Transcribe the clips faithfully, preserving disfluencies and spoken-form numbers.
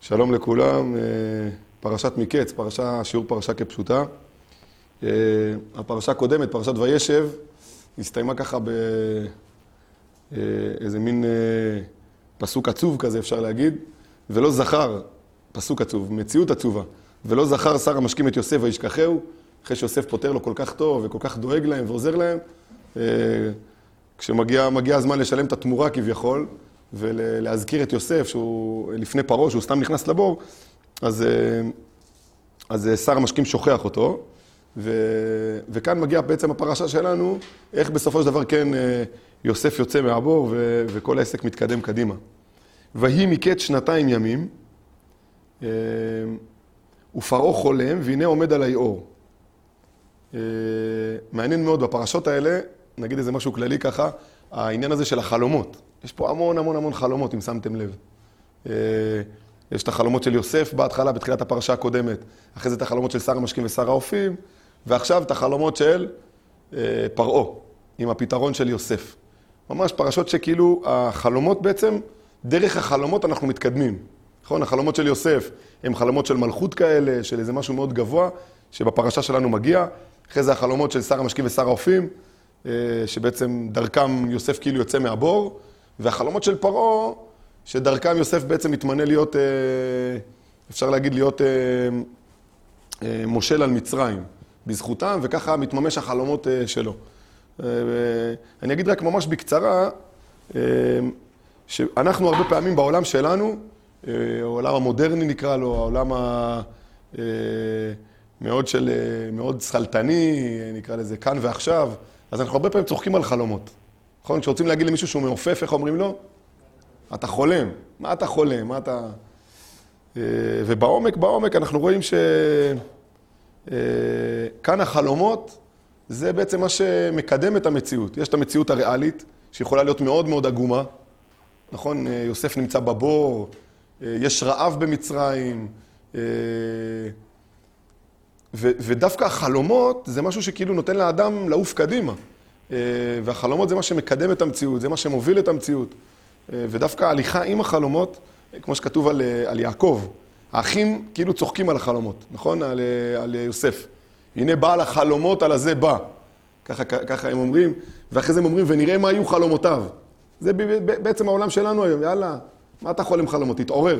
שלום לכולם, פרשת מקץ, פרשה, שיעור פרשה כפשוטה. הפרשה הקודמת, פרשת וישב, הסתיימה ככה באיזה מין פסוק עצוב כזה, אפשר להגיד, ולא זכר, פסוק עצוב, מציאות עצובה, ולא זכר שר המשקים את יוסף וישכחהו, אחרי שיוסף פותר לו כל כך טוב וכל כך דואג להם ועוזר להם, כשמגיע מגיע הזמן לשלם את התמורה כביכול, ולהזכיר את יוסף, שהוא לפני פרעה, שהוא סתם נכנס לבור, אז, אז שר המשקים שוכח אותו, ו, וכאן מגיע בעצם הפרשה שלנו, איך בסופו של דבר כן יוסף יוצא מהבור, ו, וכל העסק מתקדם קדימה. ויהי מקץ שנתיים ימים, ופרעה חולם, והנה עומד על היאור. מעניין מאוד בפרשות האלה, נגיד איזה משהו כללי ככה, העניין הזה של החלומות. יש פה המון המון המון חלומות, אם שמתם לב. יש את החלומות של יוסף בהתחלה, בתחילת הפרשה הקודמת. אחרי זה את החלומות של שר המשקים ושר האופים, ועכשיו את החלומות של פרעה, עם הפתרון של יוסף. ממש פרשות שכאילו החלומות בעצם, דרך החלומות אנחנו מתקדמים. נכון? החלומות של יוסף הם חלומות של מלכות כאלה, של איזה משהו מאוד גבוה, שבפרשה שלנו מגיע. אחרי זה החלומות של שר המשקים ושר האופים, שבעצם דרכם יוסף כאילו יוצא מהבור, והחלומות של פרעה, שדרכם יוסף בעצם מתמנה להיות, אפשר להגיד, להיות מושל על מצרים, בזכותם, וככה מתממש החלומות שלו. אני אגיד רק ממש בקצרה, שאנחנו הרבה פעמים בעולם שלנו, העולם המודרני נקרא לו, העולם המאוד של, מאוד שכלתני, נקרא לזה כאן ועכשיו, אז אנחנו הרבה פעמים צוחקים על חלומות. נכון? כשרוצים להגיד למישהו שהוא מעופף, איך אומרים לו? אתה חולם. מה אתה חולם? מה אתה... ובעומק, בעומק אנחנו רואים שכאן החלומות זה בעצם מה שמקדם את המציאות. יש את המציאות הריאלית, שיכולה להיות מאוד מאוד עגומה. נכון? יוסף נמצא בבור, יש רעב במצרים, ודווקא החלומות זה משהו שכאילו נותן לאדם לעוף קדימה. והחלומות זה מה שמקדם את המציאות, זה מה שמוביל את המציאות. ודווקא ההליכה עם החלומות, כמו שכתוב על, על יעקב, האחים כאילו צוחקים על החלומות, נכון? על, על יוסף. הנה בעל החלומות על הזה בא. ככה, ככה הם אומרים, ואחרי זה הם אומרים, ונראה מה היו חלומותיו. זה בעצם העולם שלנו היום, יאללה, מה אתה חולם חלומות? תתעורר.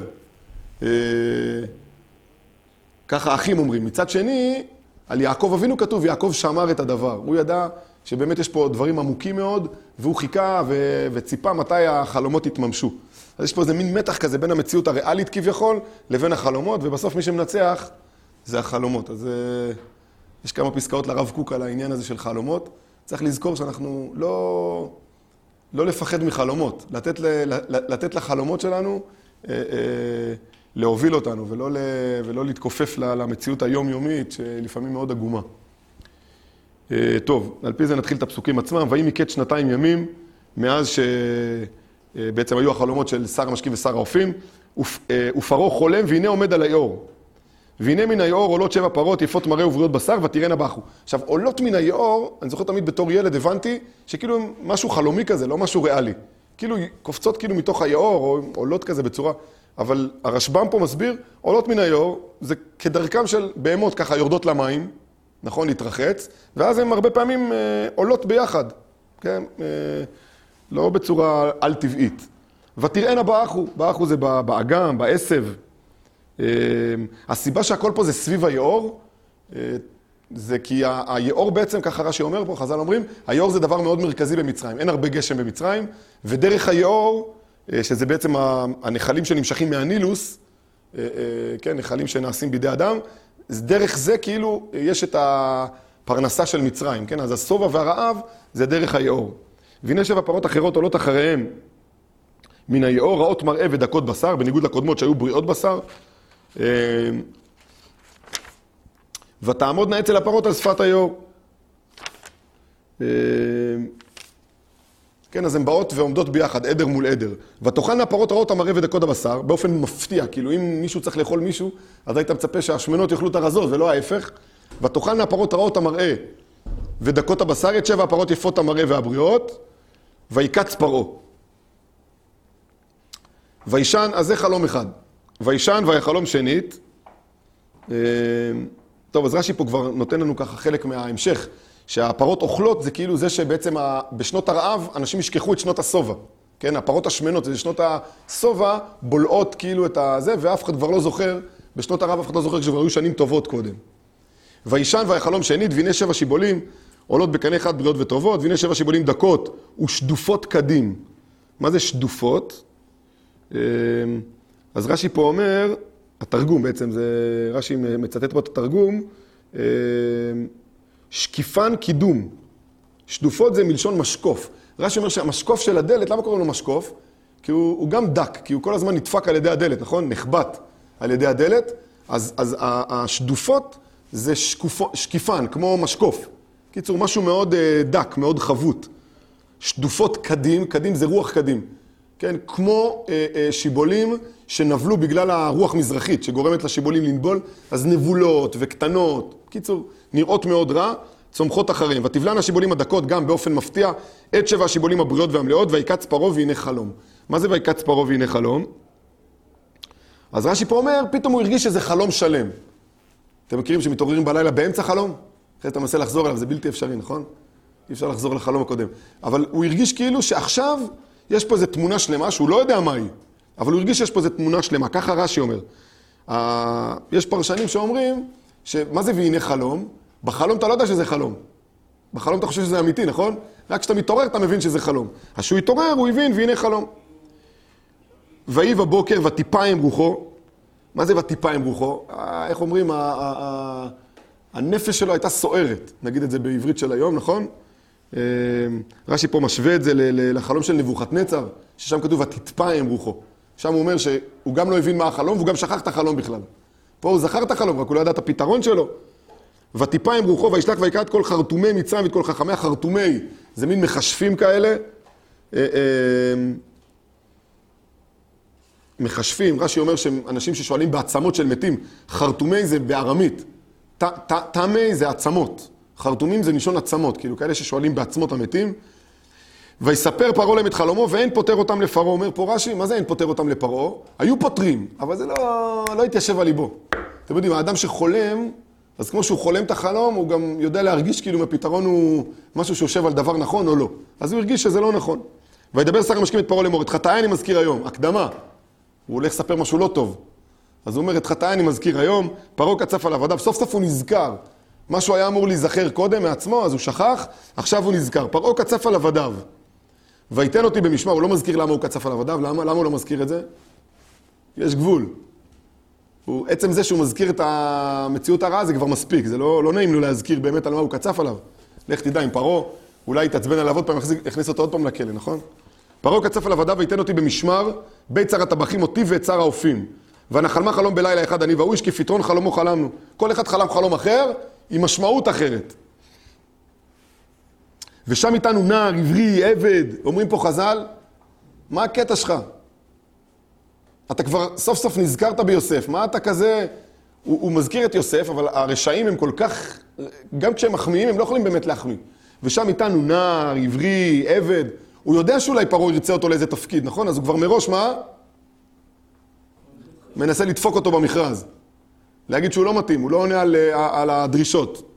ככה האחים אומרים. מצד שני, על יעקב אבינו כתוב, יעקב שמר את הדבר. הוא ידע שבאמת יש פה דברים עמוקים מאוד, והוא חיכה ו- וציפה מתי החלומות יתממשו. אז יש פה איזה מין מתח כזה בין המציאות הריאלית כביכול, לבין החלומות, ובסוף מי שמנצח זה החלומות. אז יש כמה פסקאות לרב קוק על העניין הזה של חלומות. צריך לזכור שאנחנו לא, לא לפחד מחלומות, לתת, ל- לתת לחלומות שלנו, אה, אה, להוביל אותנו, ולא, ל- ולא להתכופף למציאות היומיומית, שלפעמים מאוד עגומה. טוב, על פי זה נתחיל את הפסוקים עצמם. ויהי מקץ שנתיים ימים, מאז שבעצם היו החלומות של שר המשקים ושר האופים, ופרעה חולם, והנה עומד על היאור. והנה מן היאור עולות שבע פרות, יפות מראה ובריאות בשר, ותראינה בכו. עכשיו, עולות מן היאור, אני זוכר תמיד בתור ילד, הבנתי שכאילו משהו חלומי כזה, לא משהו ריאלי. כאילו קופצות כאילו מתוך היאור, או עולות כזה בצורה... אבל הרשב"ם פה מסביר, עולות מן היאור, זה כדרכם של בהמות ככה יורדות למים, נכון, להתרחץ, ואז הן הרבה פעמים אה, עולות ביחד, כן? אה, לא בצורה על טבעית. ותראינה באחו, באחו זה באגם, בעשב. אה, הסיבה שהכל פה זה סביב היאור, אה, זה כי היאור בעצם, ככה רש"י אומר פה, חז"ל אומרים, היאור זה דבר מאוד מרכזי במצרים, אין הרבה גשם במצרים, ודרך היאור, אה, שזה בעצם הנחלים שנמשכים מהנילוס, אה, אה, כן, נחלים שנעשים בידי אדם, דרך זה כאילו יש את הפרנסה של מצרים, כן? אז הסובה והרעב זה דרך היאור. והנה שבע פרות אחרות עולות אחריהם מן היאור, רעות מראה ודקות בשר, בניגוד לקודמות שהיו בריאות בשר. ותעמודנה אצל הפרות על שפת היאור. כן, אז הן באות ועומדות ביחד, עדר מול עדר. ותאכלנה הפרות רעות המראה ודקות הבשר, באופן מפתיע, כאילו אם מישהו צריך לאכול מישהו, אז היית מצפה שהשמנות יאכלו את הרזות, ולא ההפך. ותאכלנה הפרות רעות המראה ודקות הבשר, את שבע הפרות יפות המראה והבריאות, ויקץ פרעה. וישן, אז זה חלום אחד. וישן ויחלום שנית. טוב, אז רש"י פה כבר נותן לנו ככה חלק מההמשך, שהפרות אוכלות זה כאילו זה שבעצם בשנות הרעב אנשים ישכחו את שנות הסובה. כן, הפרות השמנות, זה שנות הסובה בולעות כאילו את הזה, ואף אחד כבר לא זוכר, בשנות הרעב אף אחד לא זוכר כשכבר היו שנים טובות קודם. וישן ויחלום שנית, והנה שבע שיבולים עולות בקנה אחד בריאות וטובות, והנה שבע שיבולים דקות ושדופות קדים. מה זה שדופות? אז רש"י פה אומר, התרגום בעצם, זה רש"י מצטט פה את התרגום, שקיפן קידום. שדופות זה מלשון משקוף. רש"י אומר שהמשקוף של הדלת, למה קוראים לו משקוף? כי הוא, הוא גם דק, כי הוא כל הזמן נדפק על ידי הדלת, נכון? נחבט על ידי הדלת. אז, אז השדופות זה שקופו, שקיפן, כמו משקוף. קיצור, משהו מאוד דק, מאוד חבוט. שדופות קדים, קדים זה רוח קדים. כן, כמו אה, אה, שיבולים שנבלו בגלל הרוח מזרחית, שגורמת לשיבולים לנבול, אז נבולות וקטנות, קיצור, נראות מאוד רע, צומחות אחריהם. ותבלענה השיבולים הדקות גם באופן מפתיע, את שבע השיבולים הבריאות והמלאות, ויקץ פרעה והנה חלום. מה זה ויקץ פרעה והנה חלום? אז רש"י פה אומר, פתאום הוא הרגיש שזה חלום שלם. אתם מכירים שמתעוררים בלילה באמצע חלום? אחרי אתה מנסה לחזור אליו, זה בלתי אפשרי, נכון? אי אפשר לחזור לחלום הקודם. אבל הוא הרגיש כאילו שעכשיו יש פה איזו תמונה שלמה, שהוא לא יודע מה היא, אבל הוא הרגיש שיש פה איזו תמונה שלמה, ככה רש"י אומר. יש פרשנים שאומרים, מה זה והנה חלום? בחלום אתה לא יודע שזה חלום. בחלום אתה חושב שזה אמיתי, נכון? רק כשאתה מתעורר אתה מבין שזה חלום. אז כשהוא התעורר הוא הבין והנה חלום. ויהי בבוקר ותיפיים רוחו. מה זה ותיפיים רוחו? איך אומרים? הנפש שלו הייתה סוערת, נגיד את זה בעברית של היום, נכון? רש"י פה משווה את זה לחלום של נבוכדנצר, ששם כתוב ותתפיים רוחו. שם הוא אומר שהוא גם לא הבין מה החלום, והוא גם שכח את החלום בכלל. פה הוא זכר את החלום, רק הוא לא ידע את הפתרון שלו. ותיפיים רוחו וישלח ויקרא את כל חרטומי מצרים ואת כל חכמי החרטומי. זה מין מחשפים כאלה. מחשפים, רש"י אומר שהם אנשים ששואלים בעצמות של מתים. חרטומי זה בארמית. תמי זה עצמות. חרטומים זה נישון עצמות, כאילו כאלה ששואלים בעצמות המתים. ויספר פרעה להם את חלומו, ואין פותר אותם לפרעה. אומר פה רש"י, מה זה אין פותר אותם לפרעה? היו פותרים, אבל זה לא, לא התיישב על ליבו. אתם יודעים, האדם שחולם, אז כמו שהוא חולם את החלום, הוא גם יודע להרגיש כאילו הפתרון הוא משהו שיושב על דבר נכון או לא. אז הוא הרגיש שזה לא נכון. וידבר שר המשקים את פרעה לאמור, את חטאי אני מזכיר היום, הקדמה. הוא הולך לספר משהו לא טוב. אז הוא אומר, את חטאי אני מזכיר היום, פרעה קצף על עבדיו, סוף סוף הוא נזכר. משהו היה אמור להיזכר קודם מעצמו, אז הוא שכח, עכשיו הוא נזכר. פרעה קצף על עבדיו. ויתן אותי במשמע, הוא לא מזכיר למה הוא קצף על עבדיו, למה? למה הוא לא מזכיר את זה? יש גבול. הוא, עצם זה שהוא מזכיר את המציאות הרעה, זה כבר מספיק, זה לא, לא נעים לו להזכיר באמת על מה הוא קצף עליו. לך תדע, עם פרעה, אולי יתעצבן עליו עוד פעם, הכניס אותו עוד פעם לכלא, נכון? פרעה קצף על עבדיו ויתן אותי במשמר, בית שר הטבחים אותי ואת שר האופים. ונחלמה חלום בלילה אחד אני והוא איש כפתרון חלומו חלמנו. כל אחד חלם חלום אחר, עם משמעות אחרת. ושם איתנו נער, עברי, עבד, אומרים פה חז"ל, מה הקטע שלך? אתה כבר סוף סוף נזכרת ביוסף, מה אתה כזה? הוא, הוא מזכיר את יוסף, אבל הרשעים הם כל כך, גם כשהם מחמיאים, הם לא יכולים באמת להחמיא. ושם איתנו נער, עברי, עבד, הוא יודע שאולי פרעה ירצה אותו לאיזה תפקיד, נכון? אז הוא כבר מראש, מה? מנסה לדפוק אותו במכרז. להגיד שהוא לא מתאים, הוא לא עונה על, על הדרישות.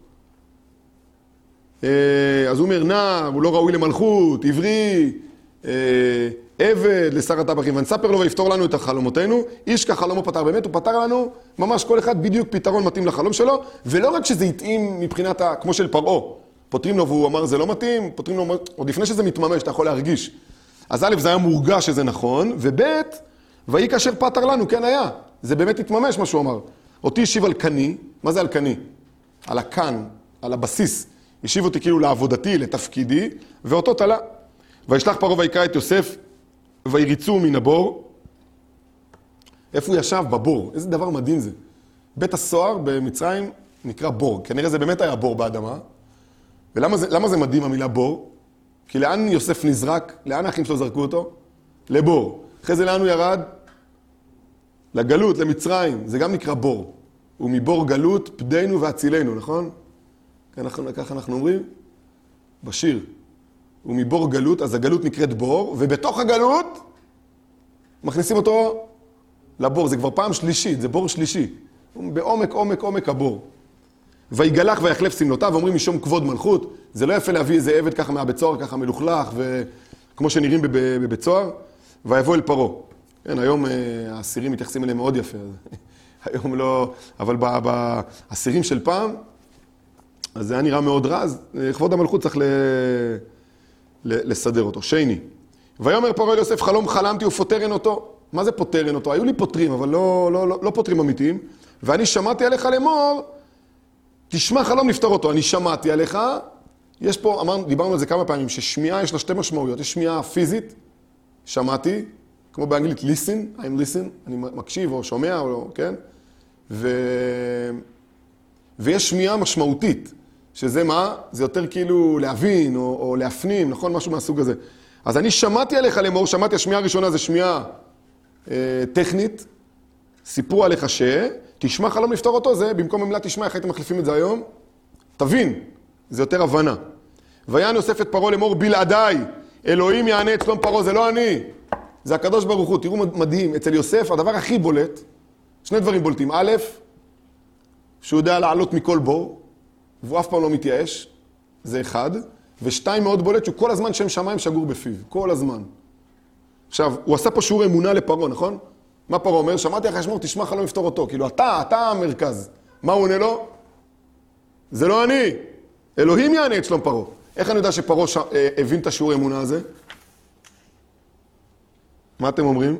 אז הוא אומר, נער, הוא לא ראוי למלכות, עברי, עבד, לשר הטבחים. ונספר לו ויפתור לנו את החלומותינו. איש כחלומו פתר. באמת הוא פתר לנו ממש כל אחד בדיוק פתרון מתאים לחלום שלו, ולא רק שזה יתאים מבחינת, כמו של פרעה. פותרים לו והוא אמר זה לא מתאים, פותרים לו, עוד לפני שזה מתממש, אתה יכול להרגיש. אז א', זה היה מורגש שזה נכון, וב', ויהי כאשר פתר לנו, כן היה. זה באמת התממש מה שהוא אמר. אותי השיב על קני, מה זה על קני? על הקן, על הבסיס. השיב אותי כאילו לעבודתי, לתפקידי, ואותו תלה. וישלח פרעה ויקרא את יוסף, ויריצו מן הבור. איפה הוא ישב? בבור. איזה דבר מדהים זה. בית הסוהר במצרים נקרא בור. כנראה זה באמת היה בור באדמה. ולמה זה, למה זה מדהים המילה בור? כי לאן יוסף נזרק? לאן האחים שלו זרקו אותו? לבור. אחרי זה לאן הוא ירד? לגלות, למצרים. זה גם נקרא בור. ומבור גלות פדנו והצילנו, נכון? ככה אנחנו אומרים? בשיר. ומבור גלות, אז הגלות נקראת בור, ובתוך הגלות מכניסים אותו לבור, זה כבר פעם שלישית, זה בור שלישי. בעומק, עומק, עומק הבור. ויגלח ויחלף סמלותיו, ואומרים משום כבוד מלכות, זה לא יפה להביא איזה עבד ככה מהבית סוהר, ככה מלוכלך, וכמו שנראים בבית סוהר, ויבוא אל פרעה. כן, היום האסירים מתייחסים אליהם מאוד יפה. היום לא, אבל באסירים של פעם, אז זה היה נראה מאוד רע, אז כבוד המלכות צריך ל... לסדר אותו. שני. ויאמר פרעה אל יוסף, חלום חלמתי ופוטרן אותו. מה זה פוטרן אותו? היו לי פוטרים, אבל לא, לא, לא, לא פוטרים אמיתיים. ואני שמעתי עליך לאמור, תשמע חלום נפתור אותו. אני שמעתי עליך, יש פה, אמרנו, דיברנו על זה כמה פעמים, ששמיעה יש לה שתי משמעויות. יש שמיעה פיזית, שמעתי, כמו באנגלית listen, I'm listen, אני מקשיב או שומע או לא, כן? ו... ויש שמיעה משמעותית, שזה מה? זה יותר כאילו להבין או, או להפנים, נכון? משהו מהסוג הזה. אז אני שמעתי עליך לאמור, שמעתי, השמיעה הראשונה זה שמיעה אה, טכנית, סיפרו עליך ש... תשמע חלום לפתור אותו, זה במקום המילה תשמע, איך הייתם מחליפים את זה היום? תבין, זה יותר הבנה. ויען יוסף את פרעה לאמור, בלעדיי, אלוהים יענה את שלום פרעה, זה לא אני, זה הקדוש ברוך הוא. תראו מדהים, אצל יוסף הדבר הכי בולט, שני דברים בולטים. א', שהוא יודע לעלות מכל בור, והוא אף פעם לא מתייאש, זה אחד. ושתיים מאוד בולט, שהוא כל הזמן שם שמיים שגור בפיו, כל הזמן. עכשיו, הוא עשה פה שיעור אמונה לפרעה, נכון? מה פרעה אומר? שמעתי אחרי שמור, תשמע חלום לפתור אותו. כאילו, אתה, אתה המרכז. מה הוא עונה לו? זה לא אני. אלוהים יענה את שלום פרעה. איך אני יודע שפרעה ש... אה, הבין את השיעור אמונה הזה? מה אתם אומרים?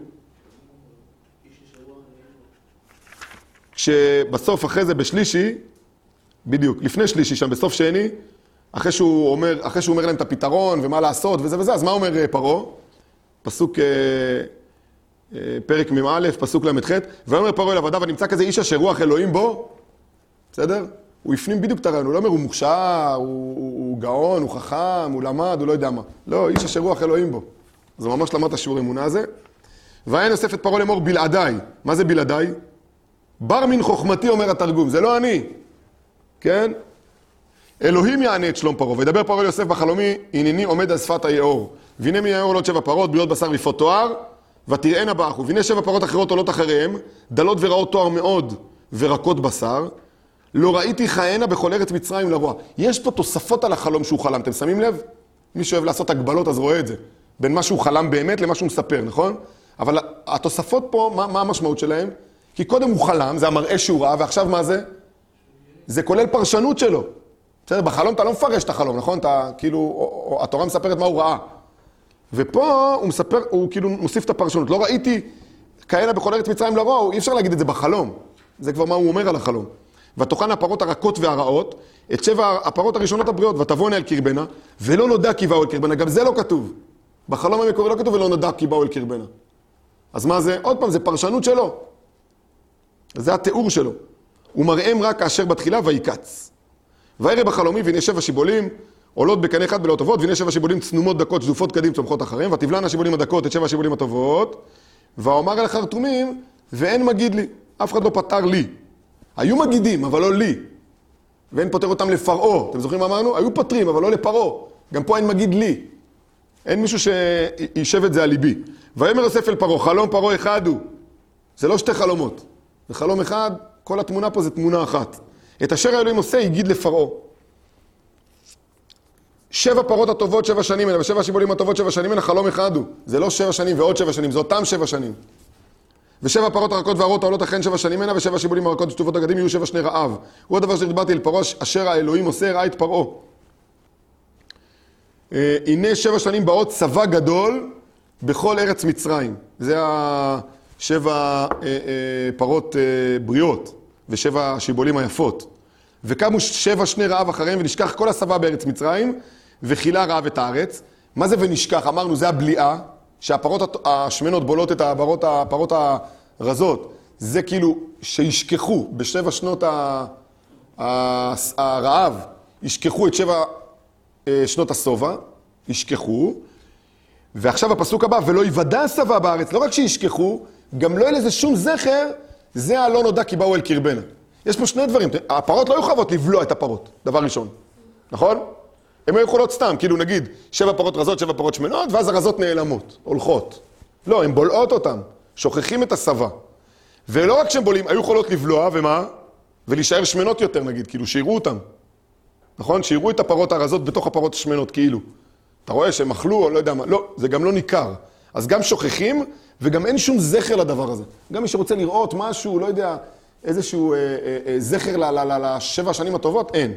כשבסוף אחרי זה בשלישי, בדיוק, לפני שלישי שם, בסוף שני, אחרי שהוא אומר, אחרי שהוא אומר להם את הפתרון ומה לעשות וזה וזה, אז מה אומר פרעה? פסוק... אה, פרק מ"א, פסוק למ"ח, ואומר פרעה אל עבדיו, ונמצא כזה איש אשר רוח אלוהים בו, בסדר? הוא הפנים בדיוק את הרעיון, הוא לא אומר, הוא מוכשר, הוא, הוא, הוא גאון, הוא חכם, הוא למד, הוא לא יודע מה. לא, איש אשר רוח אלוהים בו. אז הוא ממש למד את השיעור אמונה הזה. ויען יוסף את פרעה לאמור, בלעדיי. מה זה בלעדיי? בר מן חוכמתי אומר התרגום, זה לא אני. כן? אלוהים יענה את שלום פרעה, וידבר פרעה אל יוסף בחלומי, הנני עומד על שפת היאור. והנה מיאור עולות שבע פרות, בריאות בשר ויפות תואר, ותראינה באחו, והנה שבע פרות אחרות עולות אחריהם, דלות ורעות תואר מאוד ורקות בשר, לא ראיתי חיינה בכל ארץ מצרים לרוע. יש פה תוספות על החלום שהוא חלם, אתם שמים לב? מי שאוהב לעשות הגבלות אז רואה את זה, בין מה שהוא חלם באמת למה שהוא מספר, נכון? אבל התוספות פה, מה, מה המשמעות שלהם? כי קודם הוא חלם, זה המראה שהוא ראה, ועכשיו מה זה? זה כולל פרשנות שלו. בסדר, בחלום אתה לא מפרש את החלום, נכון? אתה כאילו, או, או, התורה מספרת מה הוא ראה. ופה הוא מספר, הוא כאילו מוסיף את הפרשנות. לא ראיתי כאלה בכל ארץ מצרים לרוע, אי אפשר להגיד את זה בחלום. זה כבר מה הוא אומר על החלום. ותאכלנה הפרות הרכות והרעות, את שבע הפרות הראשונות הבריאות, ותבואנה אל קרבנה, ולא נודע כי באו אל קרבנה. גם זה לא כתוב. בחלום המקורי לא כתוב ולא נודע כי באו אל קרבנה. אז מה זה? עוד פעם, זה פרשנות שלו. זה התיאור שלו. הוא מראם רק כאשר בתחילה ויקץ. וירא בחלומי והנה שבע שיבולים, עולות בקנה אחד ולא טובות, והנה שבע שיבולים צנומות דקות, שדופות קדים צומחות אחריהם, ותבלענה השיבולים הדקות את שבע השיבולים הטובות, ואומר אל החרטומים, ואין מגיד לי. אף אחד לא פתר לי. היו מגידים, אבל לא לי. ואין פותר אותם לפרעה. אתם זוכרים מה אמרנו? היו פותרים, אבל לא לפרעה. גם פה אין מגיד לי. אין מישהו שישב את זה על ליבי. ויאמר יוסף אל פרעה, חלום פרעה אחד הוא. זה לא שתי חלומות. זה חלום אחד, כל התמונה פה זה תמונה אחת. את אשר האלוהים עושה, יגיד לפרעה. שבע פרות הטובות שבע שנים אלה, ושבע השיבולים הטובות שבע שנים אלה, חלום אחד הוא. זה לא שבע שנים ועוד שבע שנים, זה אותם שבע שנים. ושבע פרות הרכות והרעות העולות אחריהן שבע שנים אלה, ושבע השיבולים הרכות ושטופות הגדים יהיו שבע שני רעב. הוא הדבר שדיברתי אל פרעה, אשר האלוהים עושה, ראה את פרעה. הנה שבע שנים באות צבא גדול בכל ארץ מצרים. זה השבע פרות בריאות ושבע השיבולים היפות. וקמו שבע שני רעב אחריהם ונשכח כל הצבא בארץ מצרים וחילה רעב את הארץ. מה זה ונשכח? אמרנו, זה הבליעה, שהפרות השמנות בולות את הפרות, הפרות הרזות. זה כאילו שישכחו בשבע שנות הרעב, ישכחו את שבע שנות הסובה, ישכחו. ועכשיו הפסוק הבא, ולא יוודע הסבא בארץ, לא רק שישכחו, גם לא יהיה לזה שום זכר, זה הלא נודע כי באו אל קרבנה. יש פה שני דברים, הפרות לא יכולות לבלוע את הפרות, דבר ראשון, נכון? הן לא יכולות סתם, כאילו נגיד, שבע פרות רזות, שבע פרות שמנות, ואז הרזות נעלמות, הולכות. לא, הן בולעות אותן, שוכחים את הסבא. ולא רק שהם בולים, היו יכולות לבלוע, ומה? ולהישאר שמנות יותר, נגיד, כאילו, שיראו אותם. נכון? שיראו את הפרות הרזות בתוך הפרות השמנות, כאילו. אתה רואה שהם אכלו, או לא יודע מה. לא, זה גם לא ניכר. אז גם שוכחים, וגם אין שום זכר לדבר הזה. גם מי שרוצה לראות משהו, לא יודע, איזשהו אה, אה, אה, זכר ל- ל- ל- לשבע השנים הטובות, אין.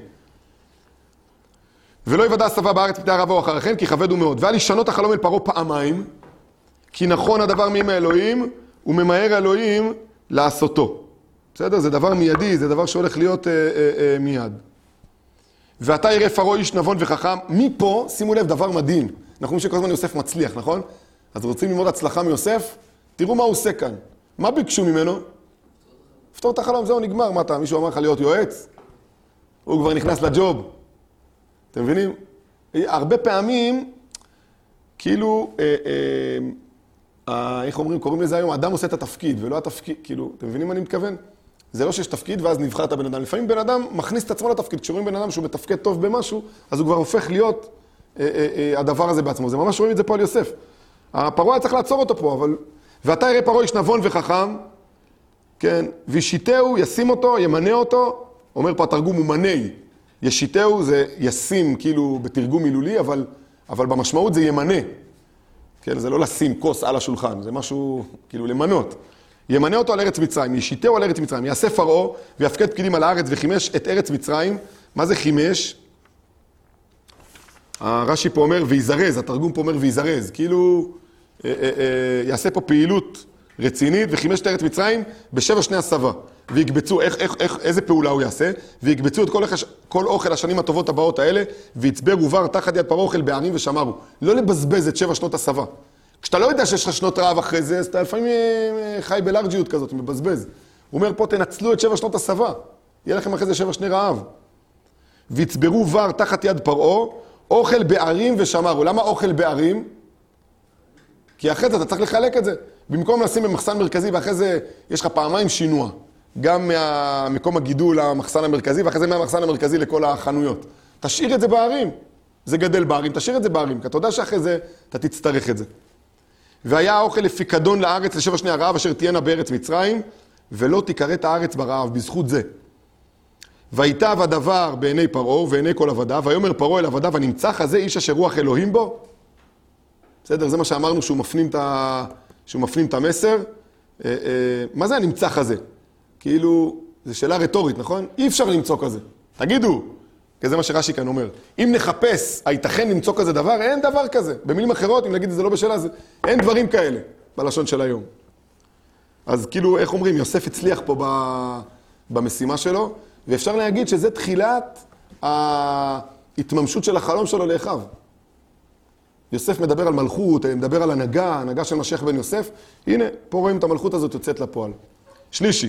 ולא יוודע השפה בארץ פני הרב או אחריכם, כי כבד הוא מאוד. והיה לשנות החלום אל פרעה פעמיים, כי נכון הדבר מעם האלוהים, וממהר האלוהים לעשותו. בסדר? זה דבר מיידי, זה דבר שהולך להיות אה, אה, אה, מיד. ואתה יראה פרעה איש נבון וחכם. מפה, שימו לב, דבר מדהים. אנחנו אומרים שכל הזמן יוסף מצליח, נכון? אז רוצים ללמוד הצלחה מיוסף? תראו מה הוא עושה כאן. מה ביקשו ממנו? פתור את החלום, זהו, נגמר. מה אתה, מישהו אמר לך להיות יועץ? הוא כבר נכנס לג'וב. אתם מבינים? הרבה פעמים, כאילו, אה, אה, איך אומרים, קוראים לזה היום, האדם עושה את התפקיד, ולא התפקיד, כאילו, אתם מבינים מה אני מתכוון? זה לא שיש תפקיד ואז נבחר את הבן אדם. לפעמים בן אדם מכניס את עצמו לתפקיד. כשרואים בן אדם שהוא מתפקד טוב במשהו, אז הוא כבר הופך להיות אה, אה, אה, הדבר הזה בעצמו. זה ממש רואים את זה פה על יוסף. הפרעה צריך לעצור אותו פה, אבל... ואתה יראה פרעה איש נבון וחכם, כן, וישיתהו, ישים אותו, ימנה אותו, אומר פה התרגום הוא מני. ישיתהו זה ישים, כאילו, בתרגום מילולי, אבל, אבל במשמעות זה ימנה. כן, זה לא לשים כוס על השולחן, זה משהו, כאילו, למנות. ימנה אותו על ארץ מצרים, ישיתהו על ארץ מצרים, יעשה פרעה ויפקד פקידים על הארץ וחימש את ארץ מצרים. מה זה חימש? הרש"י פה אומר ויזרז, התרגום פה אומר ויזרז, כאילו אה, אה, אה, יעשה פה פעילות רצינית וחימש את ארץ מצרים בשבע שני הסבה. ויקבצו, איך, איך, איך, איזה פעולה הוא יעשה? ויקבצו את כל, כל אוכל השנים הטובות הבאות האלה, ויצבר ובר תחת יד פרעה אוכל בערים ושמרו. לא לבזבז את שבע שנות הסבה. כשאתה לא יודע שיש לך שנות רעב אחרי זה, אז אתה לפעמים חי בלארג'יות כזאת, מבזבז. הוא אומר פה, תנצלו את שבע שנות הסבה. יהיה לכם אחרי זה שבע שני רעב. ויצברו ור תחת יד פרעה, אוכל בערים ושמרו. למה אוכל בערים? כי אחרי זה אתה צריך לחלק את זה. במקום לשים במחסן מרכזי, ואחרי זה יש לך פעמיים שינוע. גם מהמקום הגידול למחסן המרכזי, ואחרי זה מהמחסן המרכזי לכל החנויות. תשאיר את זה בערים. זה גדל בערים, תשאיר את זה בערים, כי אתה יודע שאחרי זה אתה תצטרך את זה. והיה האוכל לפיקדון לארץ לשבע שני הרעב, אשר תהיינה בארץ מצרים, ולא תיכרת הארץ ברעב, בזכות זה. ויטב הדבר בעיני פרעה ובעיני כל עבדיו, ויאמר פרעה אל עבדיו, הנמצא הזה איש אשר רוח אלוהים בו? בסדר, זה מה שאמרנו שהוא מפנים את, ה... שהוא מפנים את המסר. אה, אה, מה זה הנמצא הזה? כאילו, זו שאלה רטורית, נכון? אי אפשר למצוא כזה. תגידו, כי זה מה שרש"י כאן אומר. אם נחפש, הייתכן למצוא כזה דבר, אין דבר כזה. במילים אחרות, אם נגיד את זה לא בשאלה, זה... אין דברים כאלה בלשון של היום. אז כאילו, איך אומרים, יוסף הצליח פה ב... במשימה שלו, ואפשר להגיד שזה תחילת ההתממשות של החלום שלו לאחיו. יוסף מדבר על מלכות, מדבר על הנהגה, הנהגה של משיח בן יוסף. הנה, פה רואים את המלכות הזאת יוצאת לפועל. שלישי.